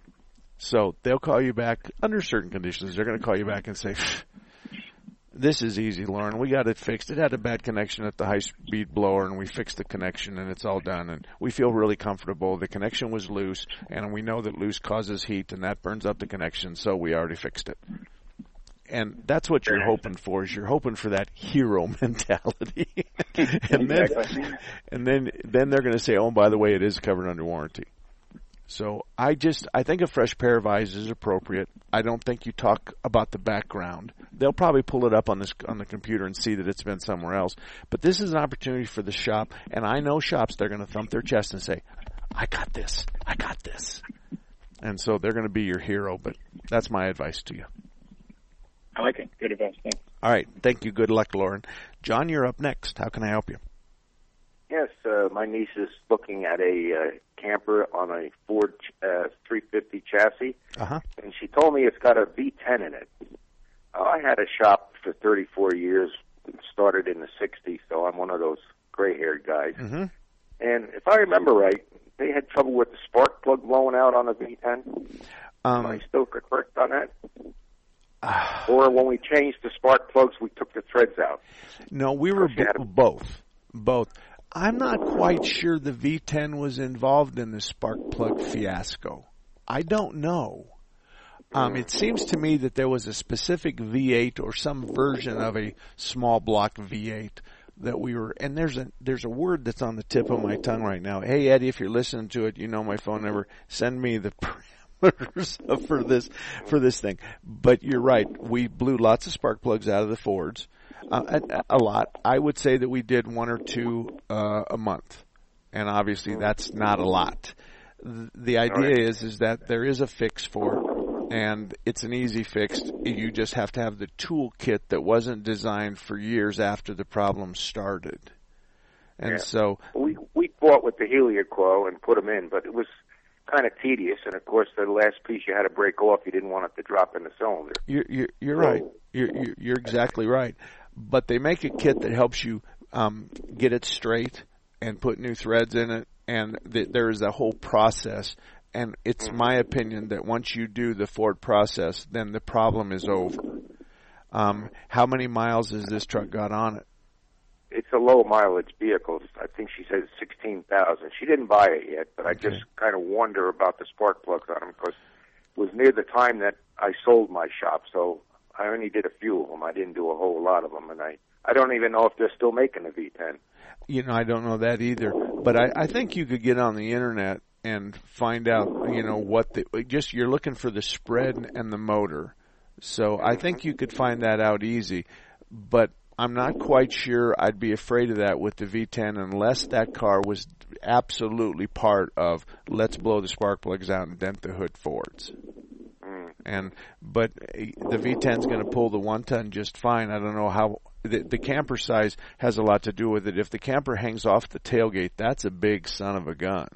So they'll call you back under certain conditions. They're going to call you back and say, this is easy, Lauren. We got it fixed. It had a bad connection at the high-speed blower, and we fixed the connection, and it's all done. And we feel really comfortable. The connection was loose, and we know that loose causes heat, and that burns up the connection, so we already fixed it. And that's what you're hoping for, is you're hoping for that hero mentality. and then, and then, then they're going to say, oh, by the way, it is covered under warranty. So I just, I think a fresh pair of eyes is appropriate. I don't think you talk about the background. They'll probably pull it up on this, on the computer and see that it's been somewhere else. But this is an opportunity for the shop, and I know shops, they're going to thump their chest and say, I got this, I got this. And so they're going to be your hero, but that's my advice to you. I like it. Good advice. Thanks. All right. Thank you. Good luck, Lauren. John, you're up next. How can I help you? Yes, uh, my niece is looking at a uh, camper on a Ford uh, three fifty chassis, uh-huh. and she told me it's got a V ten in it. Uh, I had a shop for thirty-four years, started in the sixties, so I'm one of those gray-haired guys. Mm-hmm. And if I remember right, they had trouble with the spark plug blowing out on the V ten. Um, Am I still correct on that? Or when we changed the spark plugs, we took the threads out? No, we were b- both. Both. I'm not quite sure the V ten was involved in the spark plug fiasco. I don't know. Um, it seems to me that there was a specific V eight or some version of a small block V eight that we were, and there's a there's a word that's on the tip of my tongue right now. Hey, Eddie, if you're listening to it, you know my phone number. Send me the parameters for this for this thing. But you're right. We blew lots of spark plugs out of the Fords. Uh, a, a lot. I would say that we did one or two uh, a month, and obviously that's not a lot. The, the idea is is that there is a fix for it, and it's an easy fix. You just have to have the toolkit that wasn't designed for years after the problem started. And yeah. so we we fought with the HelioQuo and put them in, but it was kind of tedious. And of course, the last piece you had to break off. You didn't want it to drop in the cylinder. You're you're, you're so, right. You're, you're you're exactly right. but they make a kit that helps you um, get it straight and put new threads in it, and th- there is a whole process. And it's my opinion that once you do the Ford process, then the problem is over. Um, how many miles has this truck got on it? It's a low mileage vehicle. I think she said sixteen thousand. She didn't buy it yet, but okay. I just kind of wonder about the spark plugs on them because it was near the time that I sold my shop, so I only did a few of them. I didn't do a whole lot of them, and I, I don't even know if they're still making a V ten. You know, I don't know that either, but I, I think you could get on the internet and find out, you know, what the, just you're looking for the spread and the motor. So I think you could find that out easy, but I'm not quite sure I'd be afraid of that with the V ten unless that car was absolutely part of let's blow the spark plugs out and dent the hood Fords. And but the V ten's going to pull the one ton just fine. I don't know how the, the camper size has a lot to do with it. If the camper hangs off the tailgate, that's a big son of a gun.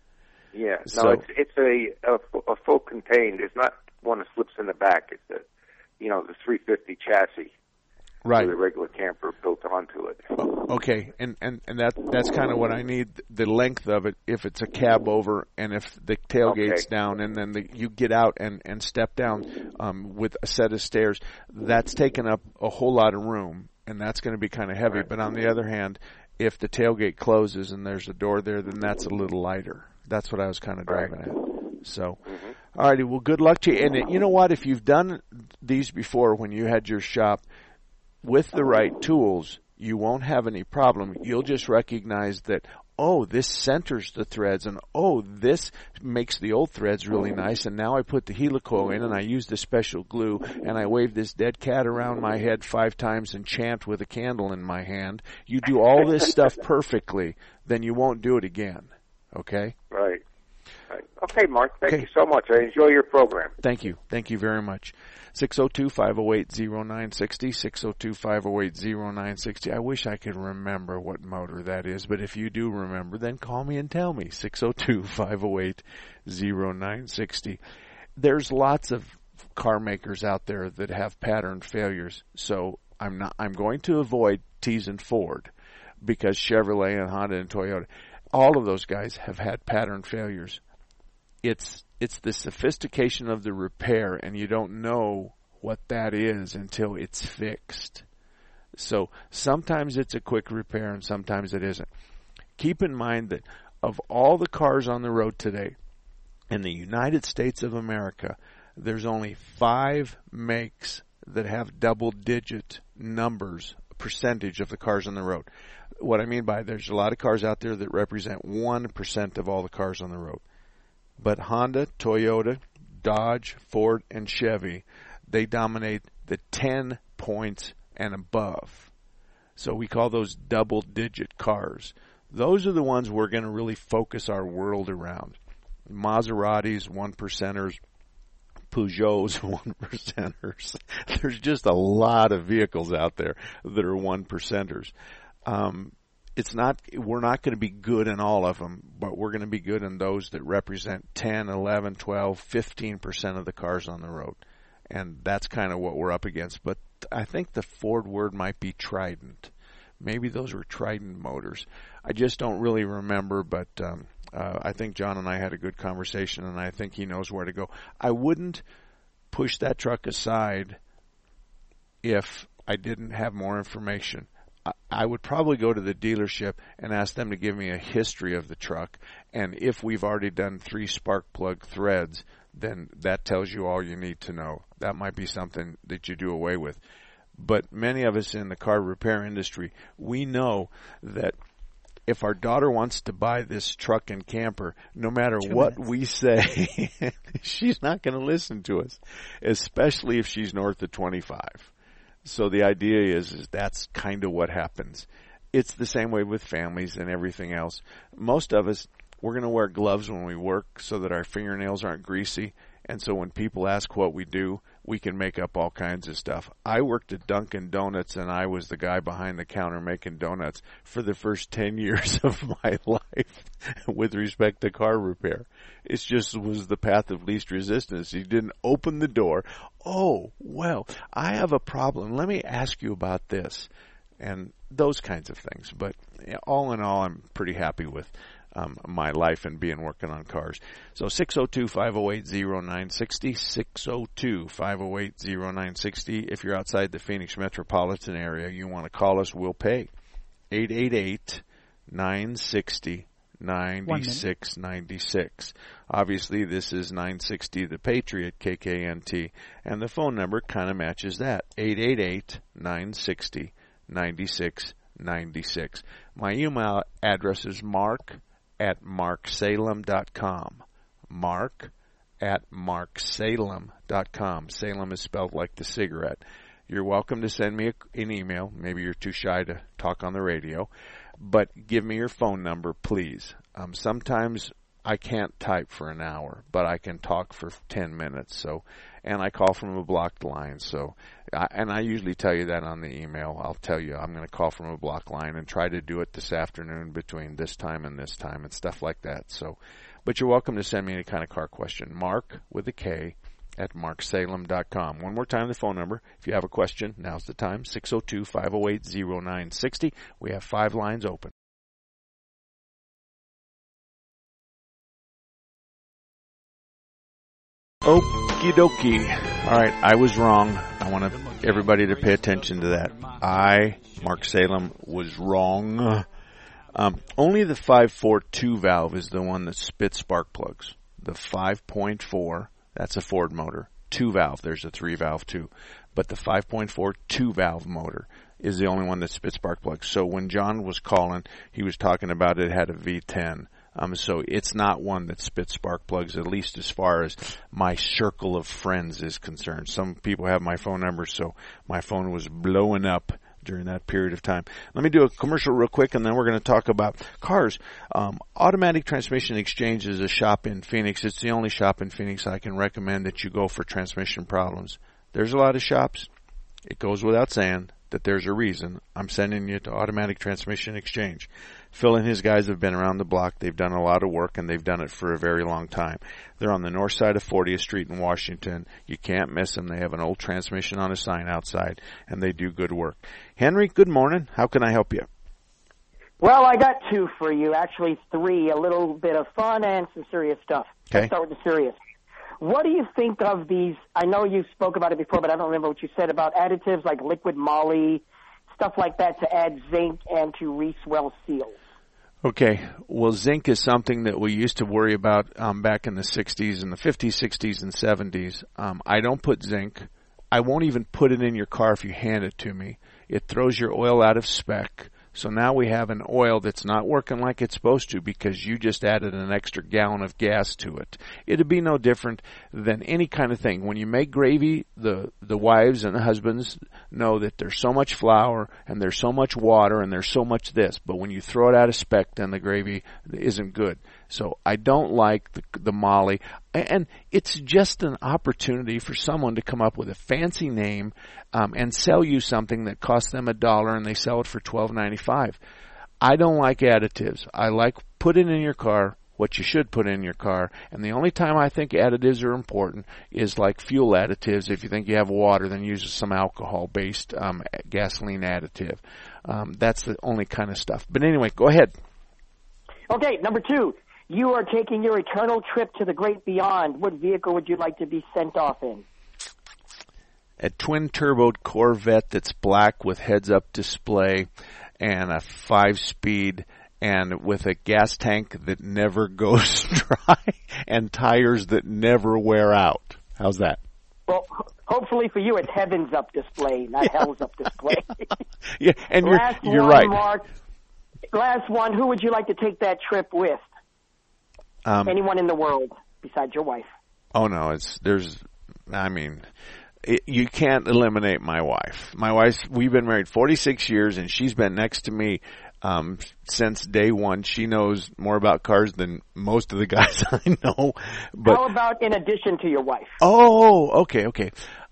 Yeah, no, so, it's it's a, a a full contained. It's not one that slips in the back. It's a, you know, the three fifty chassis, right? With a regular camper built onto it. Okay, and and and that that's kind of what I need. The length of it, if it's a cab over, and if the tailgate's okay. down, and then the, you get out and and step down um, with a set of stairs, that's taking up a whole lot of room, and that's going to be kind of heavy. Right. But on the other hand, if the tailgate closes and there's a door there, then that's a little lighter. That's what I was kind of driving right. at. So, mm-hmm. all righty. Well, good luck to you. And it, you know what? If you've done these before when you had your shop with the right tools, you won't have any problem. You'll just recognize that, oh, this centers the threads, and oh, this makes the old threads really nice, and now I put the helicoil in, and I use the special glue, and I wave this dead cat around my head five times and chant with a candle in my hand. You do all this stuff perfectly, then you won't do it again. Okay? Right. right. Okay, Mark. Thank okay. you so much. I enjoy your program. Thank you. Thank you very much. six oh two, five oh eight, oh nine six oh, six oh two, five oh eight, oh nine six oh. I wish I could remember what motor that is, but if you do remember, then call me and tell me. six oh two, five oh eight, oh nine six oh. There's lots of car makers out there that have pattern failures, so I'm not. I'm going to avoid teasing Ford because Chevrolet and Honda and Toyota, all of those guys have had pattern failures. It's it's the sophistication of the repair, and you don't know what that is until it's fixed. So sometimes it's a quick repair, and sometimes it isn't. Keep in mind that of all the cars on the road today, in the United States of America, there's only five makes that have double-digit numbers, percentage of the cars on the road. What I mean by there's a lot of cars out there that represent one percent of all the cars on the road. But Honda, Toyota, Dodge, Ford, and Chevy, they dominate the ten points and above. So we call those double-digit cars. Those are the ones we're going to really focus our world around. Maseratis, one-percenters, Peugeots, one-percenters. There's just a lot of vehicles out there that are one-percenters. Um, it's not, we're not going to be good in all of them, but we're going to be good in those that represent ten, eleven, twelve, fifteen percent of the cars on the road. And that's kind of what we're up against. But I think the Ford word might be Trident. Maybe those were Trident motors. I just don't really remember, but um, uh, I think John and I had a good conversation, and I think he knows where to go. I wouldn't push that truck aside if I didn't have more information. I would probably go to the dealership and ask them to give me a history of the truck. And if we've already done three spark plug threads, then that tells you all you need to know. That might be something that you do away with. But many of us in the car repair industry, we know that if our daughter wants to buy this truck and camper, no matter Two what minutes. we say, she's not going to listen to us, especially if she's north of twenty-five. So the idea is, is that's kind of what happens. It's the same way with families and everything else. Most of us, we're going to wear gloves when we work so that our fingernails aren't greasy. And so when people ask what we do, we can make up all kinds of stuff. I worked at Dunkin' Donuts, and I was the guy behind the counter making donuts for the first ten years of my life with respect to car repair. It just was the path of least resistance. You didn't open the door. Oh, well, I have a problem. Let me ask you about this. And those kinds of things. But all in all, I'm pretty happy with um, my life and being working on cars. So six oh two, five oh eight, oh nine six oh, six oh two, five oh eight, oh nine six oh. If you're outside the Phoenix metropolitan area, you want to call us, we'll pay. eight eight eight, nine six oh, nine six nine six. Obviously, this is nine sixty The Patriot, K K N T, and the phone number kind of matches that, eight eight eight, nine six oh, nine six nine six. My email address is mark at mark salem dot com. Mark at mark salem dot com. Salem is spelled like the cigarette. You're welcome to send me a, an email. Maybe you're too shy to talk on the radio, but give me your phone number, please. Um, sometimes I can't type for an hour, but I can talk for ten minutes. So, and I call from a blocked line. So, I, and I usually tell you that on the email. I'll tell you I'm going to call from a blocked line and try to do it this afternoon between this time and this time and stuff like that. So, but you're welcome to send me any kind of car question. Mark with a K at mark salem dot com. One more time, the phone number. If you have a question, now's the time. six oh two, five oh eight, oh nine six oh. We have five lines open. Okie dokie. All right, I was wrong. I want everybody to pay attention to that. I, Mark Salem, was wrong. Um, only the five four two valve is the one that spits spark plugs. The five point four, that's a Ford motor. Two valve, there's a three valve too. But the five point four two valve motor is the only one that spits spark plugs. So when John was calling, he was talking about it had a V ten. Um, so it's not one that spits spark plugs, at least as far as my circle of friends is concerned. Some people have my phone number, so my phone was blowing up during that period of time. Let me do a commercial real quick, and then we're going to talk about cars. Um, Automatic Transmission Exchange is a shop in Phoenix. It's the only shop in Phoenix I can recommend that you go for transmission problems. There's a lot of shops. It goes without saying that there's a reason I'm sending you to Automatic Transmission Exchange. Phil and his guys have been around the block. They've done a lot of work, and they've done it for a very long time. They're on the north side of fortieth Street in Washington. You can't miss them. They have an old transmission on a sign outside, and they do good work. Henry, good morning. How can I help you? Well, I got two for you, actually three, a little bit of fun and some serious stuff. Okay. Let's start with the serious. What do you think of these? I know you spoke about it before, but I don't remember what you said about additives like liquid moly, stuff like that to add zinc and to re-swell seals. Okay. Well, zinc is something that we used to worry about um, back in the sixties and the fifties, sixties, and seventies. Um, I don't put zinc. I won't even put it in your car if you hand it to me. It throws your oil out of spec. So now we have an oil that's not working like it's supposed to because you just added an extra gallon of gas to it. It'd be no different than any kind of thing. When you make gravy, the the wives and the husbands know that there's so much flour and there's so much water and there's so much this. But when you throw it out of spec, then the gravy isn't good. So I don't like the, the moly. And it's just an opportunity for someone to come up with a fancy name um, and sell you something that costs them a dollar and they sell it for twelve ninety-five. I don't like additives. I like putting in your car what you should put in your car. And the only time I think additives are important is like fuel additives. If you think you have water, then use some alcohol-based um, gasoline additive. Um, that's the only kind of stuff. But anyway, go ahead. Okay, number two. You are taking your eternal trip to the great beyond. What vehicle would you like to be sent off in? A twin-turboed Corvette that's black with heads-up display and a five-speed and with a gas tank that never goes dry and tires that never wear out. How's that? Well, hopefully for you it's heavens-up display, not yeah. hell's-up display. Yeah, and you're, Last you're one, right. Mark. Last one, who would you like to take that trip with? Um, Anyone in the world besides your wife? Oh no, it's there's. I mean, it, you can't eliminate my wife. My wife. We've been married forty-six years, and she's been next to me um, since day one. She knows more about cars than most of the guys I know. But how about in addition to your wife? Oh, okay, okay.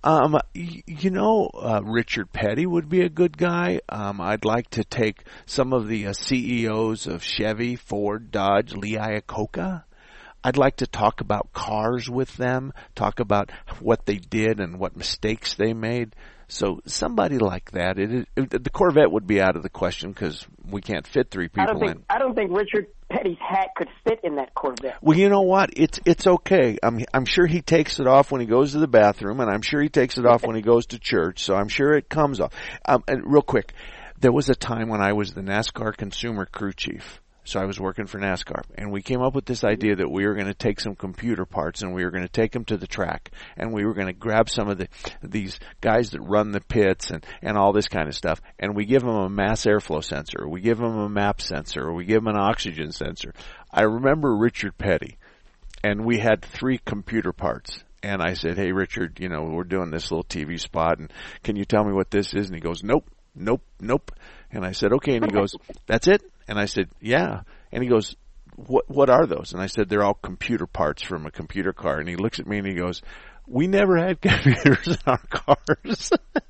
Um, y- you know, uh, Richard Petty would be a good guy. Um, I'd like to take some of the uh, C E Os of Chevy, Ford, Dodge, Lee Iacocca. I'd like to talk about cars with them, talk about what they did and what mistakes they made. So somebody like that. It, it, the Corvette would be out of the question because we can't fit three people I don't think, in. I don't think Richard Petty's hat could fit in that Corvette. Well, you know what? It's it's okay. I'm I'm sure he takes it off when he goes to the bathroom, and I'm sure he takes it off when he goes to church. So I'm sure it comes off. Um, and real quick, there was a time when I was the NASCAR consumer crew chief. So I was working for NASCAR, and we came up with this idea that we were going to take some computer parts and we were going to take them to the track, and we were going to grab some of the these guys that run the pits and and all this kind of stuff, and we give them a mass airflow sensor, or we give them a map sensor, or we give them an oxygen sensor. I remember Richard Petty, and we had three computer parts. And I said, "Hey, Richard, you know, we're doing this little T V spot, and can you tell me what this is?" And he goes, "Nope, nope, nope." And I said, "Okay." And he goes, "That's it?" And I said, "Yeah." And he goes, "What what are those?" And I said, "They're all computer parts from a computer car." And he looks at me and he goes, "We never had computers in our cars."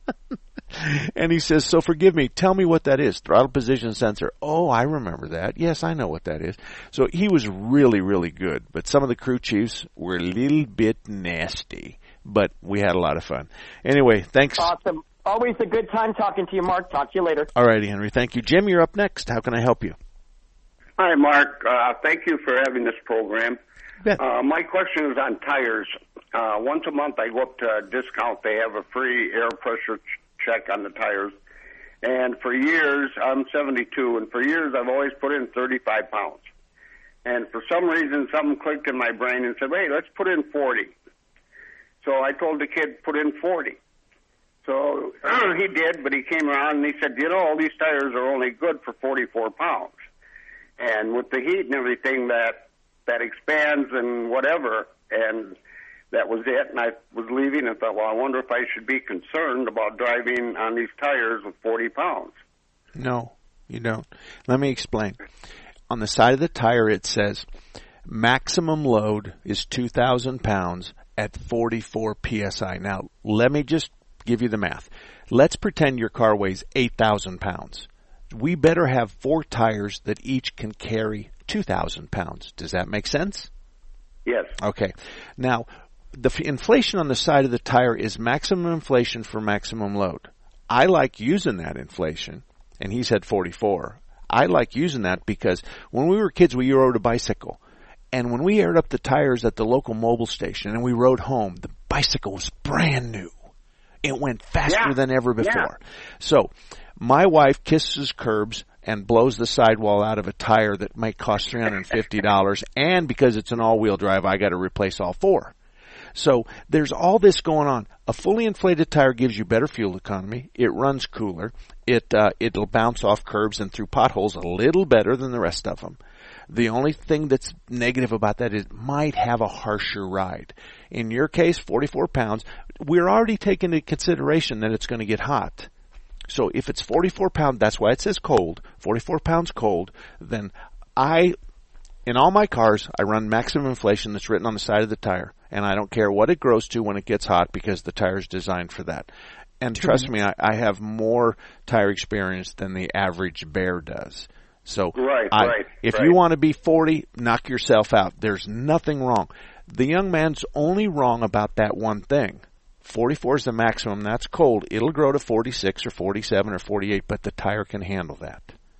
And he says, "So forgive me, tell me what that is." Throttle position sensor. "Oh, I remember that. Yes, I know what that is." So he was really, really good. But some of the crew chiefs were a little bit nasty. But we had a lot of fun. Anyway, thanks. Awesome. Always a good time talking to you, Mark. Talk to you later. All righty, Henry. Thank you. Jim, you're up next. How can I help you? Hi, Mark. Uh, thank you for having this program. Yeah. Uh, my question is on tires. Uh, once a month I go up to a discount. They have a free air pressure ch- check on the tires. And for years, I'm seventy-two, and for years I've always put in thirty-five pounds. And for some reason, something clicked in my brain and said, "Wait, let's put in forty." So I told the kid, put in forty. So he did, but he came around and he said, "You know, all these tires are only good for forty-four pounds. And with the heat and everything, that that expands and whatever." And that was it. And I was leaving and thought, well, I wonder if I should be concerned about driving on these tires with forty pounds. No, you don't. Let me explain. On the side of the tire, it says maximum load is two thousand pounds at forty-four P S I. Now, let me just give you the math. Let's pretend your car weighs eight thousand pounds. We better have four tires that each can carry two thousand pounds. Does that make sense? Yes. Okay. Now, the f- inflation on the side of the tire is maximum inflation for maximum load. I like using that inflation, and he said forty-four. I like using that because when we were kids, we rode a bicycle. And when we aired up the tires at the local mobile station and we rode home, the bicycle was brand new. It went faster yeah. than ever before. Yeah. So my wife kisses curbs and blows the sidewall out of a tire that might cost three hundred fifty dollars. And because it's an all-wheel drive, I got to replace all four. So there's all this going on. A fully inflated tire gives you better fuel economy. It runs cooler. It, uh, it'll bounce off curbs and through potholes a little better than the rest of them. The only thing that's negative about that is it might have a harsher ride. In your case, forty-four pounds, we're already taking into consideration that it's going to get hot. So if it's forty-four pounds, that's why it says cold, forty-four pounds cold, then I, in all my cars, I run maximum inflation that's written on the side of the tire. And I don't care what it grows to when it gets hot because the tire's designed for that. And trust me, I, I have more tire experience than the average bear does. So right, I, right, if right. you want to be forty, knock yourself out. There's nothing wrong. The young man's only wrong about that one thing. forty-four is the maximum. That's cold. It'll grow to forty-six or forty-seven or forty-eight, but the tire can handle that.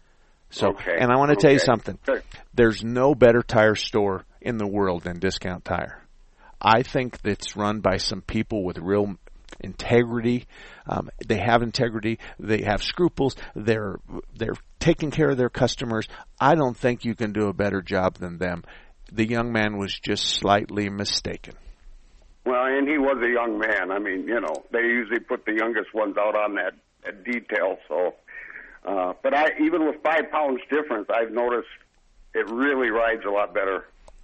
So, okay. and I want to okay. tell you something. Sure. There's no better tire store in the world than Discount Tire. I think that's run by some people with real integrity. Um, they have integrity. They have scruples. They're they're taking care of their customers. I don't think you can do a better job than them. The young man was just slightly mistaken. Well, and he was a young man. I mean, you know, they usually put the youngest ones out on that, that detail. So, uh, but I even with five pounds difference, I've noticed it really rides a lot better.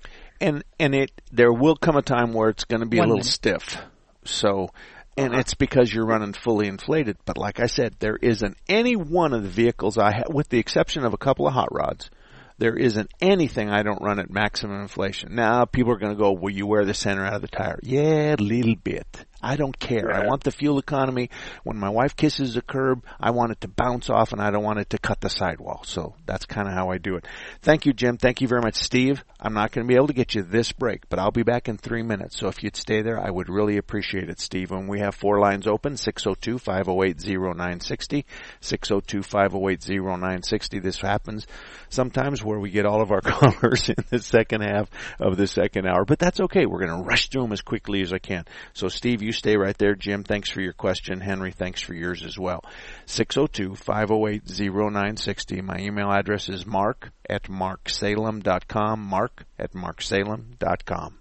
And and it there will come a time where it's going to be One a little minute. stiff. So, and Uh-huh. it's because you're running fully inflated. But like I said, there isn't any one of the vehicles I have, with the exception of a couple of hot rods, there isn't anything I don't run at maximum inflation. Now, people are going to go, well, you wear the center out of the tire. Yeah, a little bit. I don't care. Yeah. I want the fuel economy. When my wife kisses a curb, I want it to bounce off, and I don't want it to cut the sidewall. So that's kind of how I do it. Thank you, Jim. Thank you very much, Steve. I'm not going to be able to get you this break, but I'll be back in three minutes. So if you'd stay there, I would really appreciate it, Steve. When we have four lines open, six oh two, five oh eight, oh nine six oh, six oh two, five oh eight, oh nine six oh. This happens sometimes where we get all of our callers in the second half of the second hour, but that's okay. We're going to rush through them as quickly as I can. So Steve, you stay right there. Jim, thanks for your question. Henry, thanks for yours as well. six oh two, five oh eight, oh nine six oh. My email address is mark at mark salem dot com, mark at mark salem dot com.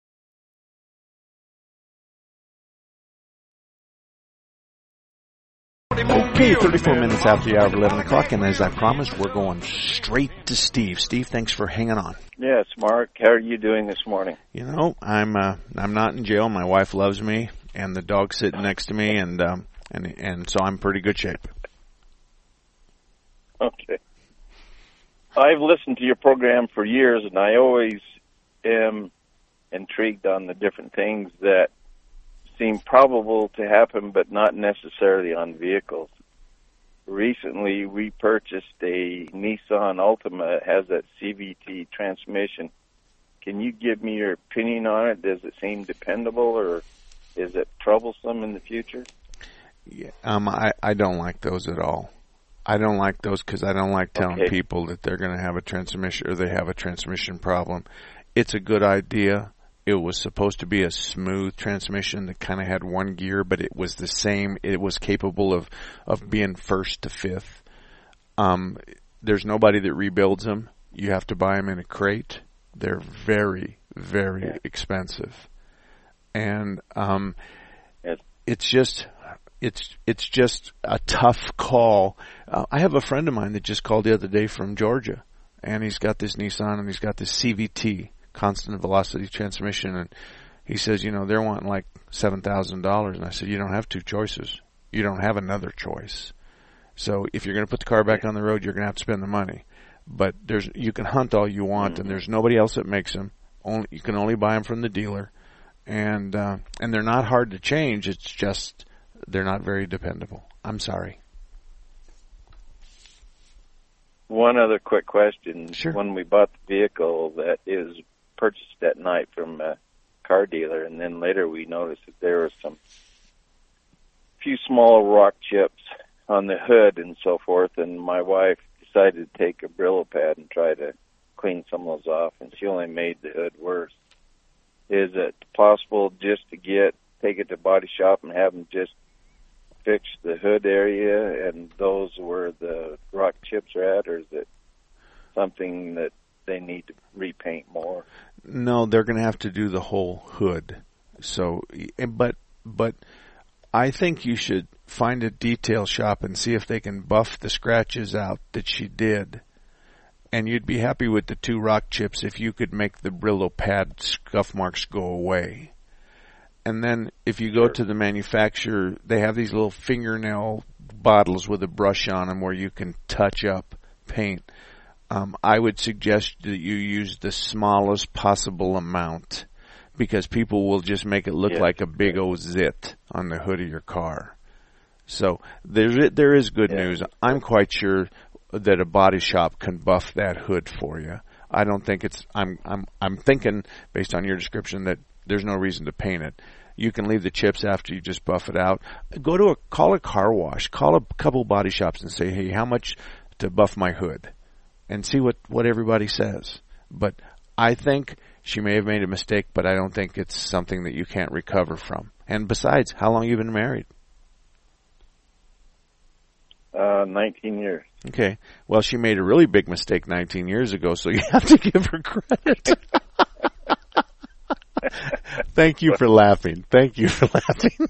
Okay, thirty-four minutes after the hour of eleven o'clock, and as I promised, we're going straight to Steve. Steve, thanks for hanging on. Yes, Mark. How are you doing this morning? You know, I'm uh, I'm not in jail. My wife loves me, and the dog's sitting next to me, and um, and and so I'm in pretty good shape. Okay. I've listened to your program for years, and I always am intrigued on the different things that seem probable to happen, but not necessarily on vehicles. Recently, we purchased a Nissan Altima. It has that C V T transmission. Can you give me your opinion on it? Does it seem dependable, or is it troublesome in the future? Yeah, um, I, I don't like those at all. I don't like those because I don't like telling okay. people that they're going to have a transmission or they have a transmission problem. It's a good idea. It was supposed to be a smooth transmission that kind of had one gear, but it was the same. It was capable of, of being first to fifth. Um, there's nobody that rebuilds them. You have to buy them in a crate. They're very, very yeah. expensive. And um, yes. it's just... It's it's just a tough call. Uh, I have a friend of mine that just called the other day from Georgia, and he's got this Nissan and he's got this C V T, constant velocity transmission, and he says, you know, they're wanting like seven thousand dollars. And I said, you don't have two choices. You don't have another choice. So if you're going to put the car back on the road, you're going to have to spend the money. But there's you can hunt all you want, mm-hmm. and there's nobody else that makes them. Only you can only buy them from the dealer, and uh, and they're not hard to change. It's just they're not very dependable. I'm sorry. One other quick question. Sure. When we bought the vehicle, that is purchased at night from a car dealer, and then later we noticed that there were some few small rock chips on the hood and so forth, and my wife decided to take a Brillo pad and try to clean some of those off, and she only made the hood worse. Is it possible just to get take it to body shop and have them just fix the hood area and those where the rock chips are at, or is it something that they need to repaint more? No, they're going to have to do the whole hood. So, but but I think you should find a detail shop and see if they can buff the scratches out that she did. And you'd be happy with the two rock chips if you could make the Brillo pad scuff marks go away. And then if you go sure. to the manufacturer, they have these little fingernail bottles with a brush on them where you can touch up paint. Um, I would suggest that you use the smallest possible amount because people will just make it look yeah. like a big old zit on the hood of your car. So there, there is good yeah. news. I'm quite sure that a body shop can buff that hood for you. I don't think it's, I'm, I'm, I'm thinking based on your description that there's no reason to paint it. You can leave the chips after you just buff it out. Go to a, call a car wash, call a couple body shops and say, hey, how much to buff my hood? And see what, what everybody says. But I think she may have made a mistake, but I don't think it's something that you can't recover from. And besides, how long have you been married? Uh, nineteen years. Okay. Well, she made a really big mistake nineteen years ago, so you have to give her credit. Thank you for laughing. Thank you for laughing.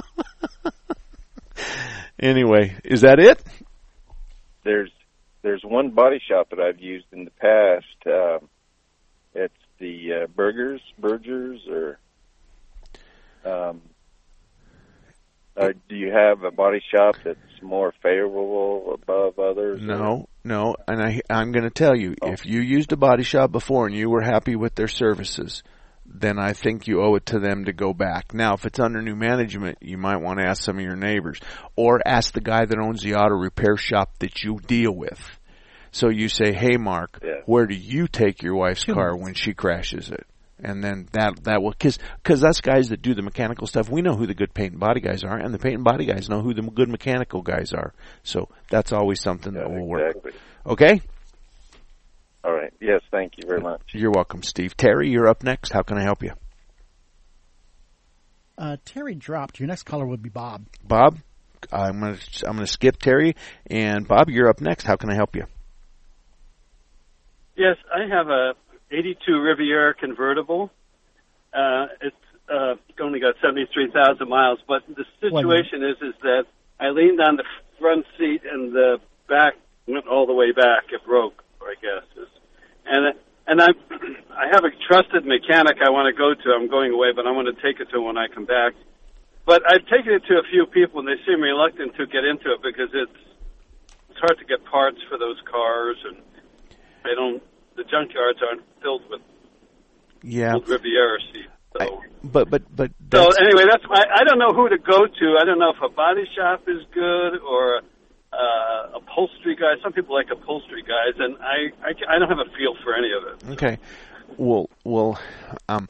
Anyway, is that it? There's there's one body shop that I've used in the past. Uh, it's the uh, Burgers, Burgers, or um, uh, do you have a body shop that's more favorable above others? No, or? no. And I, I'm going to tell you, oh. if you used a body shop before and you were happy with their services, then I think you owe it to them to go back. Now, if it's under new management, you might want to ask some of your neighbors, or ask the guy that owns the auto repair shop that you deal with. So you say, hey, Mark, Yeah. where do you take your wife's car when she crashes it? And then that that will, because because us guys that do the mechanical stuff, we know who the good paint and body guys are, and the paint and body guys know who the good mechanical guys are. So that's always something Yeah, that will exactly. work. Okay? All right. Yes, thank you very much. You're welcome, Steve. Terry, you're up next. How can I help you? Uh, Terry dropped. Your next caller would be Bob. Bob, I'm going to I'm going to skip Terry, and Bob, you're up next. How can I help you? Yes, I have a eighty-two Riviera convertible. Uh, it's uh, only got seventy-three thousand miles, but the situation is is that I leaned on the front seat and the back went all the way back. It broke, I guess. And and I I have a trusted mechanic I want to go to. I'm going away, but I want to take it to when I come back. But I've taken it to a few people, and they seem reluctant to get into it because it's it's hard to get parts for those cars, and they don't. The junkyards aren't filled with Yeah. old Riviera seats. So. I, but but but So that's, anyway, that's my, I don't know who to go to. I don't know if a body shop is good or uh, upholstery guy. Some people like upholstery guys, and I, I, I don't have a feel for any of it. okay. Well, well, um,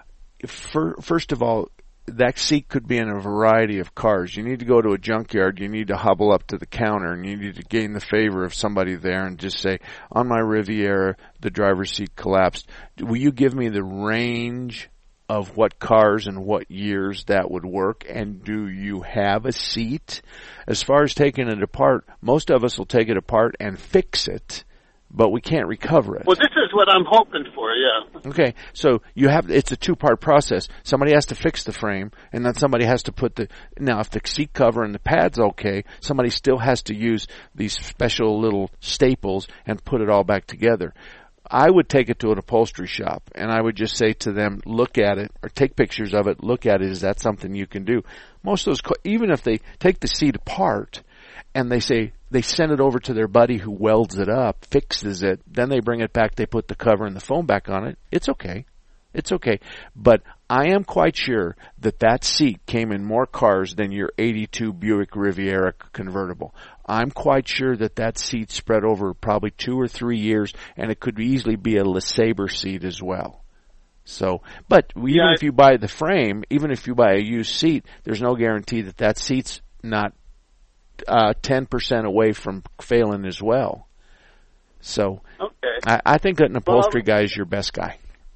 for, first of all, that seat could be in a variety of cars. You need to go to a junkyard. You need to hobble up to the counter, and you need to gain the favor of somebody there and just say, on my Riviera, the driver's seat collapsed. Will you give me the range of what cars and what years that would work, and do you have a seat? As far as taking it apart, most of us will take it apart and fix it, but we can't recover it. Well, this is what I'm hoping for, yeah. Okay, so you have, it's a two-part process. Somebody has to fix the frame, and then somebody has to put the, now if the seat cover and the pad's okay, somebody still has to use these special little staples and put it all back together. I would take it to an upholstery shop, and I would just say to them, look at it, or take pictures of it, look at it, is that something you can do? Most of those, even if they take the seat apart, and they say, they send it over to their buddy who welds it up, fixes it, then they bring it back, they put the cover and the foam back on it, it's okay. It's okay. But I am quite sure that that seat came in more cars than your eighty-two Buick Riviera convertible. I'm quite sure that that seat spread over probably two or three years, and it could easily be a LeSabre seat as well. So, but even Yeah, if you buy the frame, even if you buy a used seat, there's no guarantee that that seat's not uh, ten percent away from failing as well. So, Okay. I, I think that an upholstery Well, guy is your best guy.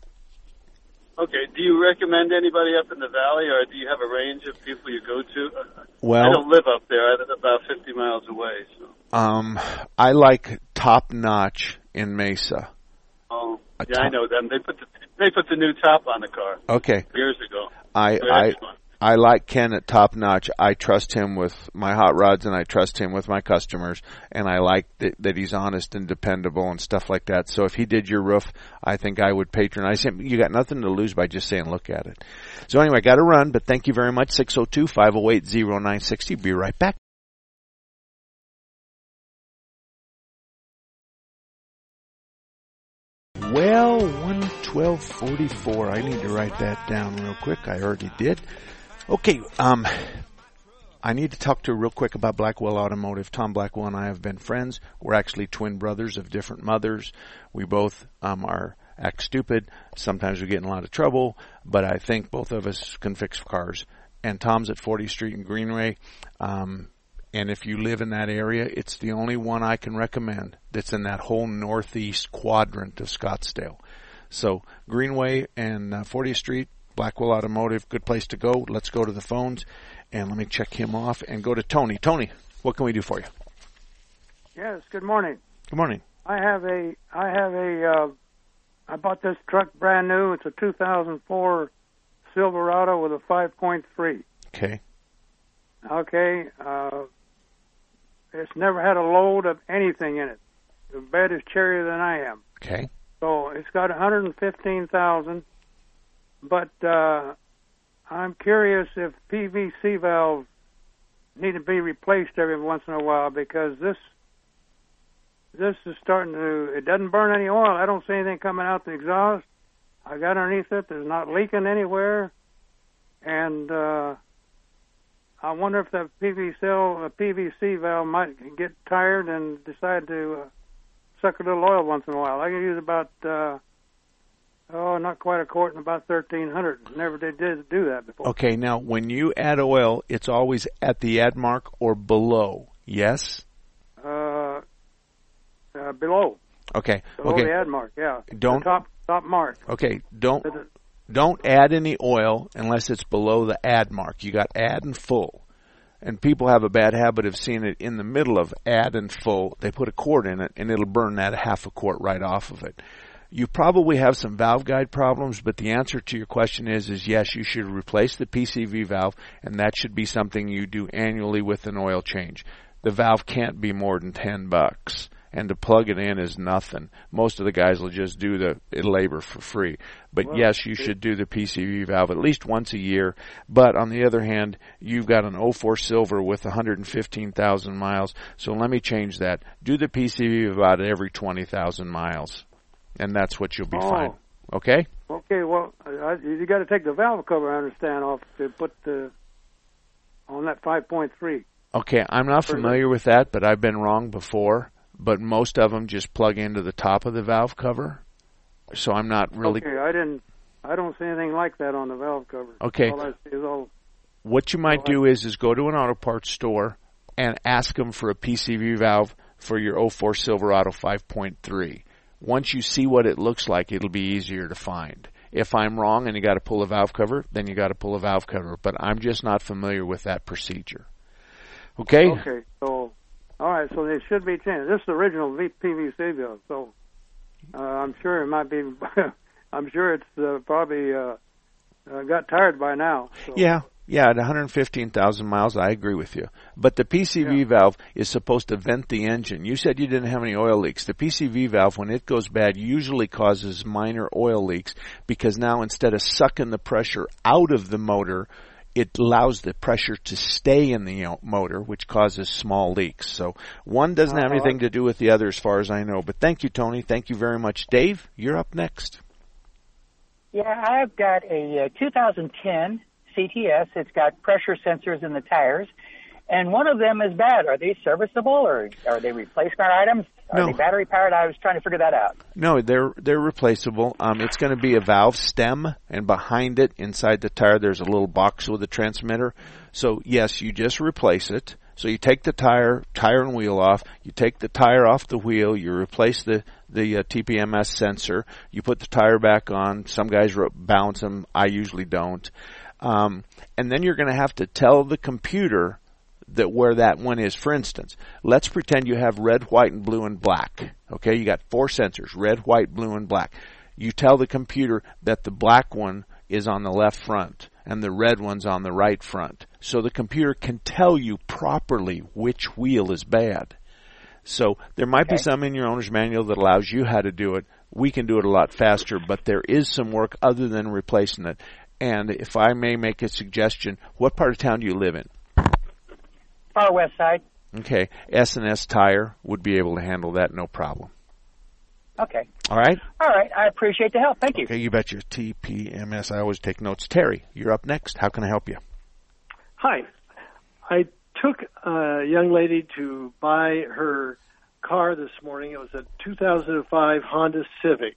Okay. Do you recommend anybody up in the valley, or do you have a range of people you go to? Well, I don't live up there. I live about fifty miles away. So. Um, I like Top Notch in Mesa. Oh, A yeah, top- I know them. They put the they put the new top on the car Okay, years ago. I They're I excellent. I like Ken at Top Notch. I trust him with my hot rods, and I trust him with my customers, and I like that, that he's honest and dependable and stuff like that. So if he did your roof, I think I would patronize him. You got nothing to lose by just saying look at it. So anyway, I got to run, but thank you very much. six oh two, five oh eight, oh nine six oh. Be right back. Well, one twelve forty-four. I need to write that down real quick. I already did. Okay, um, I need to talk to you real quick about Blackwell Automotive. Tom Blackwell and I have been friends. We're actually twin brothers of different mothers. We both um, are act stupid. Sometimes we get in a lot of trouble, but I think both of us can fix cars. And Tom's at fortieth Street and Greenway. Um, and if you live in that area, it's the only one I can recommend that's in that whole northeast quadrant of Scottsdale. So Greenway and uh, fortieth Street, Blackwell Automotive, good place to go. Let's go to the phones, and let me check him off and go to Tony. Tony, what can we do for you? Yes, good morning. Good morning. I have a, I have a, uh, I bought this truck brand new. It's a two thousand four Silverado with a five point three. Okay. Okay, uh, it's never had a load of anything in it. The bed is cherrier than I am. Okay. So it's got one hundred fifteen thousand, but uh, I'm curious if P V C valves need to be replaced every once in a while, because this this is starting to, it doesn't burn any oil. I don't see anything coming out the exhaust. I got underneath it. There's not leaking anywhere, and uh, I wonder if the P V C, uh, P V C valve might get tired and decide to uh, suck a little oil once in a while. I can use about, uh, oh, not quite a quart and about thirteen hundred. Never did, did do that before. Okay, now when you add oil, it's always at the add mark or below, yes? Uh, uh, below. Okay. Below okay. the add mark, yeah. Don't the top top mark. Okay. Don't don't add any oil unless it's below the add mark. You got add and full, and people have a bad habit of seeing it in the middle of add and full. They put a quart in it, and it'll burn that half a quart right off of it. You probably have some valve guide problems, but the answer to your question is is yes. You should replace the P C V valve, and that should be something you do annually with an oil change. The valve can't be more than ten bucks. And to plug it in is nothing. Most of the guys will just do the labor for free. But well, yes, you should do the P C V valve at least once a year. But on the other hand, you've got an oh four Silver with one hundred fifteen thousand miles. So let me change that. Do the P C V about every twenty thousand miles. And that's what you'll be oh. fine. Okay? Okay, well, I, you got to take the valve cover, I understand, off to put the, on that five point three. Okay, I'm not familiar with that, but I've been wrong before. But most of them just plug into the top of the valve cover, so I'm not really. Okay, I didn't. I don't see anything like that on the valve cover. Okay. All I see is all. What you might do is is go to an auto parts store and ask them for a P C V valve for your oh four Silverado five point three. Once you see what it looks like, it'll be easier to find. If I'm wrong and you got to pull a valve cover, then you got to pull a valve cover. But I'm just not familiar with that procedure. Okay. Okay. So. All right, so they should be changed. This is the original P V C valve, so uh, I'm sure it might be. I'm sure it's uh, probably uh, uh, got tired by now. So. Yeah, yeah. At one hundred fifteen thousand miles, I agree with you. But the P C V yeah. valve is supposed to vent the engine. You said you didn't have any oil leaks. The P C V valve, when it goes bad, usually causes minor oil leaks because now instead of sucking the pressure out of the motor, it allows the pressure to stay in the motor, which causes small leaks. So one doesn't have anything to do with the other as far as I know. But thank you, Tony. Thank you very much. Dave, you're up next. Yeah, I've got a uh, two thousand ten C T S. It's got pressure sensors in the tires, and one of them is bad. Are they serviceable, or are they replacement items? Are no. they battery powered? I was trying to figure that out. No, they're they're replaceable. Um, it's going to be a valve stem, and behind it, inside the tire, there's a little box with a transmitter. So yes, you just replace it. So you take the tire, tire and wheel off. You take the tire off the wheel. You replace the the uh, T P M S sensor. You put the tire back on. Some guys balance them. I usually don't. Um, and then you're going to have to tell the computer that where that one is. For instance, let's pretend you have red, white, and blue and black. Okay, you got four sensors, red, white, blue, and black. You tell the computer that the black one is on the left front and the red one's on the right front. So the computer can tell you properly which wheel is bad. So there might okay. be some in your owner's manual that allows you how to do it. We can do it a lot faster, but there is some work other than replacing it. And if I may make a suggestion, what part of town do you live in? Far west side. Okay. S and S Tire would be able to handle that, no problem. Okay. All right? All right. I appreciate the help. Thank you. Okay, you bet your T P M S. I always take notes. Terry, you're up next. How can I help you? Hi. I took a young lady to buy her car this morning. It was a two thousand five Honda Civic.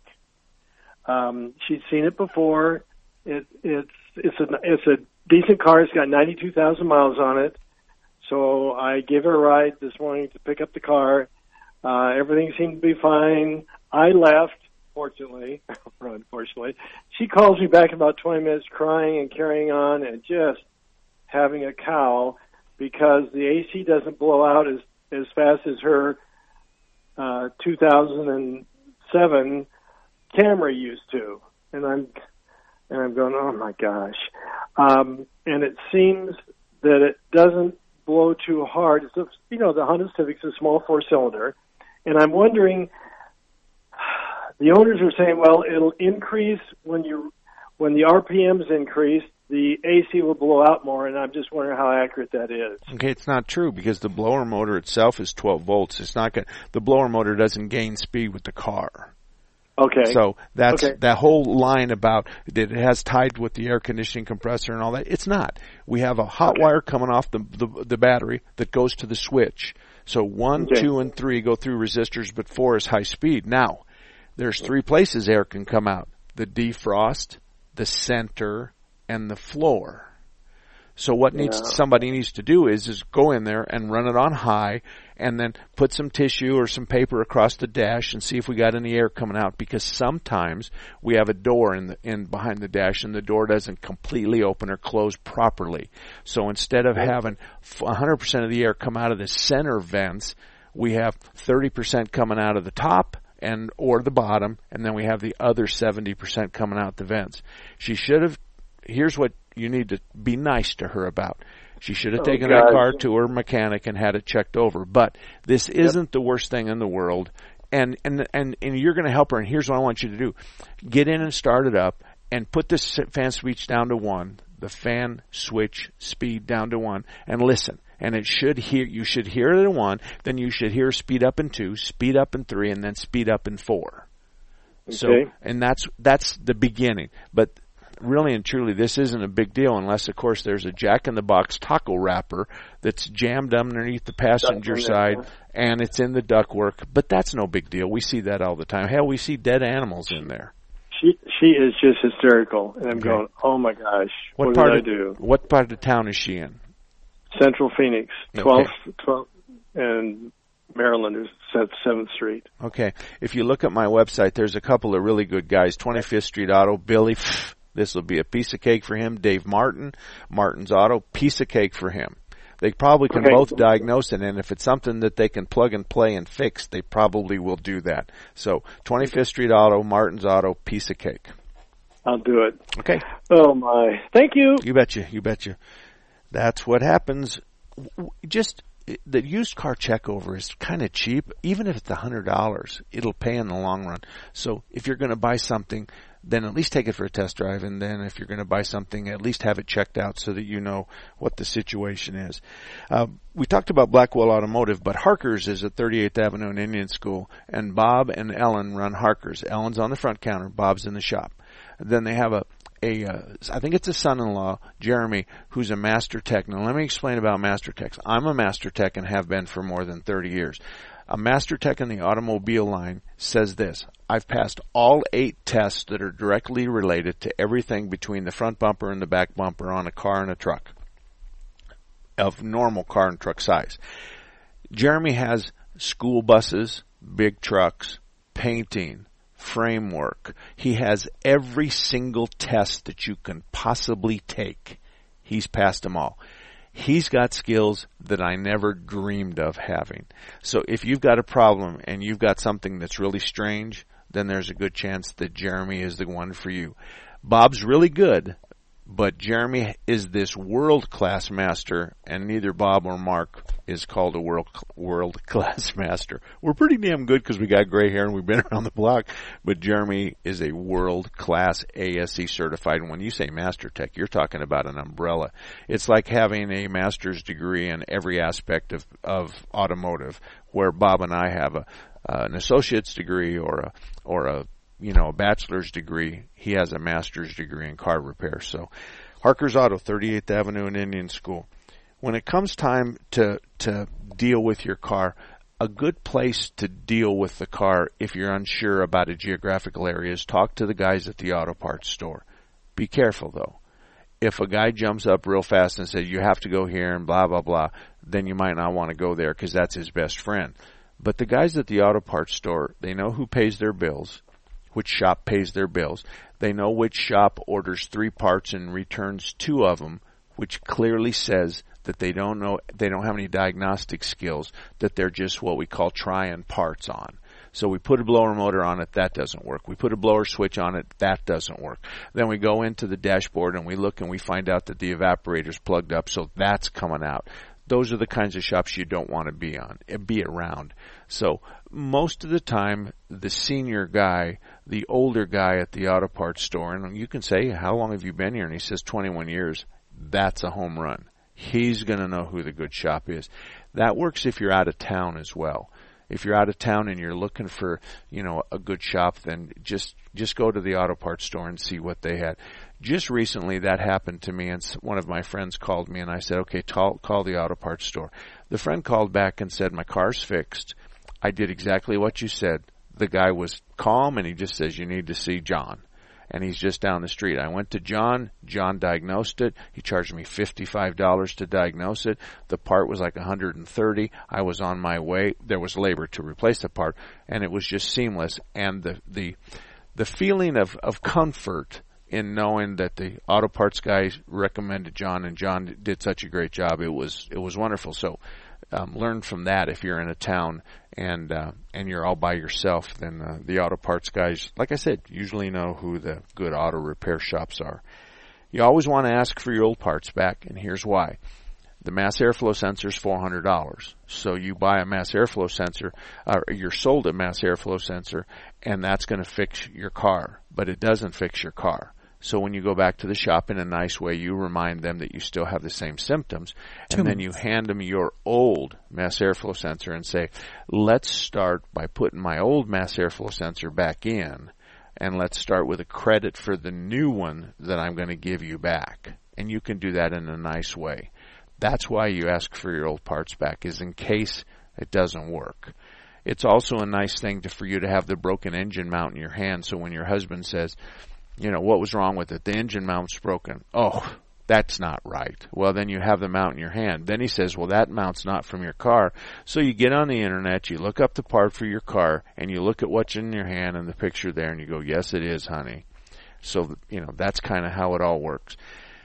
Um, she'd seen it before. It, it's it's a it's a decent car. It's got ninety-two thousand miles on it. So I gave her a ride this morning to pick up the car. Uh, everything seemed to be fine. I left, fortunately, or unfortunately. She calls me back in about twenty minutes crying and carrying on and just having a cow because the A C doesn't blow out as, as fast as her uh, two thousand seven Camry used to. And I'm and I'm going, oh, my gosh. Um, and it seems that it doesn't blow too hard. It's a, you know, the Honda Civic's a small four-cylinder. And I'm wondering, the owners are saying, well, it'll increase when you when the R P Ms increase, the A C will blow out more, and I'm just wondering how accurate that is. Okay, it's not true because the blower motor itself is twelve volts. It's not going the blower motor doesn't gain speed with the car. Okay. So that's okay. that whole line about that it has tied with the air conditioning compressor and all that. It's not. We have a hot okay. wire coming off the, the the battery that goes to the switch. So one, okay. two, and three go through resistors, but four is high speed. Now, there's three places air can come out: the defrost, the center, and the floor. So what yeah. needs somebody needs to do is is go in there and run it on high, and then put some tissue or some paper across the dash and see if we got any air coming out. Because sometimes we have a door in the in behind the dash, and the door doesn't completely open or close properly. So instead of having one hundred percent of the air come out of the center vents, we have thirty percent coming out of the top and or the bottom, and then we have the other seventy percent coming out the vents. She should have. Here's what you need to be nice to her about. She should have oh, taken God. that car to her mechanic and had it checked over. But this isn't yep. the worst thing in the world. And and and, and you're going to help her. And here's what I want you to do. Get in and start it up and put this fan switch down to one, the fan switch speed down to one, and listen. And it should hear, you should hear it in one, then you should hear speed up in two, speed up in three, and then speed up in four. Okay. So, and that's, that's the beginning. But really and truly, this isn't a big deal unless, of course, there's a Jack-in-the-Box taco wrapper that's jammed underneath the passenger side and it's in the ductwork. But that's no big deal. We see that all the time. Hell, we see dead animals in there. She she is just hysterical, and I'm okay. going, oh my gosh, what, what part did of, I do? What part of the town is she in? Central Phoenix, twelfth, okay. twelfth, and Maryland is at seventh Street. Okay. If you look at my website, there's a couple of really good guys. twenty-fifth Street Auto, Billy, pff, this will be a piece of cake for him. Dave Martin, Martin's Auto, piece of cake for him. They probably can okay. both diagnose it, and if it's something that they can plug and play and fix, they probably will do that. So, twenty-fifth Street Auto, Martin's Auto, piece of cake. I'll do it. Okay. Oh, my. Thank you. You betcha. You betcha. That's what happens. Just the used car checkover is kind of cheap. Even if it's one hundred dollars, it'll pay in the long run. So if you're going to buy something, then at least take it for a test drive. And then if you're going to buy something, at least have it checked out so that you know what the situation is. Uh, we talked about Blackwell Automotive, but Harker's is at thirty-eighth Avenue and Indian School. And Bob and Ellen run Harker's. Ellen's on the front counter. Bob's in the shop. Then they have a A, uh, I think it's a son-in-law, Jeremy, who's a master tech. Now, let me explain about master techs. I'm a master tech and have been for more than thirty years. A master tech in the automobile line says this: I've passed all eight tests that are directly related to everything between the front bumper and the back bumper on a car and a truck of normal car and truck size. Jeremy has school buses, big trucks, painting, framework. He has every single test that you can possibly take. He's passed them all. He's got skills that I never dreamed of having. So if you've got a problem and you've got something that's really strange, then there's a good chance that Jeremy is the one for you. Bob's really good, but Jeremy is this world-class master, and neither Bob or Mark is called a world world-class master. We're pretty damn good because we got gray hair and we've been around the block, but Jeremy is a world-class A S E certified. And when you say master tech, you're talking about an umbrella. It's like having a master's degree in every aspect of, of automotive, where Bob and I have a uh, an associate's degree or a or a you know, a bachelor's degree. He has a master's degree in car repair. So, Harker's Auto, thirty-eighth Avenue and Indian School. When it comes time to to deal with your car, a good place to deal with the car if you're unsure about a geographical area is talk to the guys at the auto parts store. Be careful, though. If a guy jumps up real fast and says, you have to go here and blah, blah, blah, then you might not want to go there because that's his best friend. But the guys at the auto parts store, they know who pays their bills, which shop pays their bills. They know which shop orders three parts and returns two of them, which clearly says that they don't know, they don't have any diagnostic skills, that they're just what we call trying parts on. So we put a blower motor on it, that doesn't work. We put a blower switch on it, that doesn't work. Then we go into the dashboard and we look and we find out that the evaporator's plugged up, so that's coming out. Those are the kinds of shops you don't want to be on, be around. So most of the time, the senior guy, the older guy at the auto parts store, and you can say, how long have you been here? And he says twenty-one years. That's a home run. He's going to know who the good shop is. That works if you're out of town as well. If you're out of town and you're looking for, you know, a good shop, then just just go to the auto parts store and see what they had. Just recently that happened to me, and one of my friends called me, and I said, okay, call, call the auto parts store. The friend called back and said, my car's fixed. I did exactly what you said. The guy was calm, and he just says, you need to see John. And he's just down the street. I went to John. John diagnosed it. He charged me fifty-five dollars to diagnose it. The part was like one hundred thirty dollars. I was on my way. There was labor to replace the part, and it was just seamless. And the the the feeling of, of comfort in knowing that the auto parts guy recommended John, and John did such a great job, it was it was wonderful. So um, learn from that. If you're in a town and uh, and you're all by yourself, then uh, the auto parts guys, like I said, usually know who the good auto repair shops are. You always want to ask for your old parts back, and here's why. The mass airflow sensor is four hundred dollars. So you buy a mass airflow sensor, or you're sold a mass airflow sensor, and that's going to fix your car, but it doesn't fix your car. So when you go back to the shop in a nice way, you remind them that you still have the same symptoms, and Two then minutes. You hand them your old mass airflow sensor and say, let's start by putting my old mass airflow sensor back in, and let's start with a credit for the new one that I'm going to give you back. And you can do that in a nice way. That's why you ask for your old parts back, is in case it doesn't work. It's also a nice thing to, for you to have the broken engine mount in your hand, so when your husband says, you know, what was wrong with it? The engine mount's broken. Oh, that's not right. Well, then you have the mount in your hand. Then he says, well, that mount's not from your car. So you get on the internet, you look up the part for your car, and you look at what's in your hand and the picture there, and you go, yes, it is, honey. So, you know, that's kind of how it all works.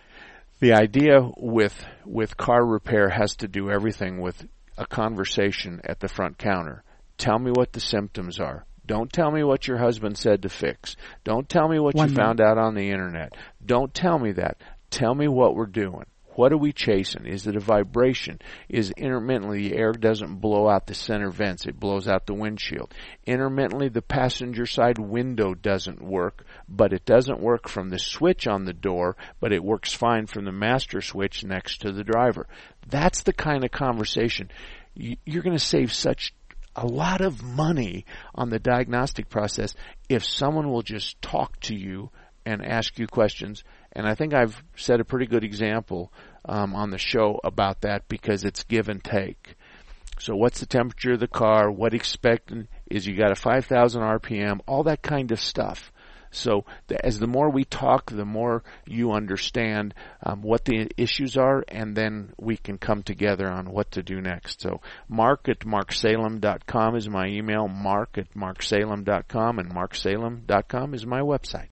The idea with with car repair has to do everything with a conversation at the front counter. Tell me what the symptoms are. Don't tell me what your husband said to fix. Don't tell me what One you minute. found out on the internet. Don't tell me that. Tell me what we're doing. What are we chasing? Is it a vibration? Is intermittently the air doesn't blow out the center vents, it blows out the windshield. Intermittently the passenger side window doesn't work, but it doesn't work from the switch on the door, but it works fine from the master switch next to the driver. That's the kind of conversation. You're going to save such a lot of money on the diagnostic process if someone will just talk to you and ask you questions. And I think I've set a pretty good example um, on the show about that, because it's give and take. So what's the temperature of the car? What expecting is you got a five thousand R P M, all that kind of stuff. So the, as the more we talk, the more you understand um, what the issues are, and then we can come together on what to do next. So mark at mark salem dot com is my email, mark at mark salem dot com, and mark salem dot com is my website.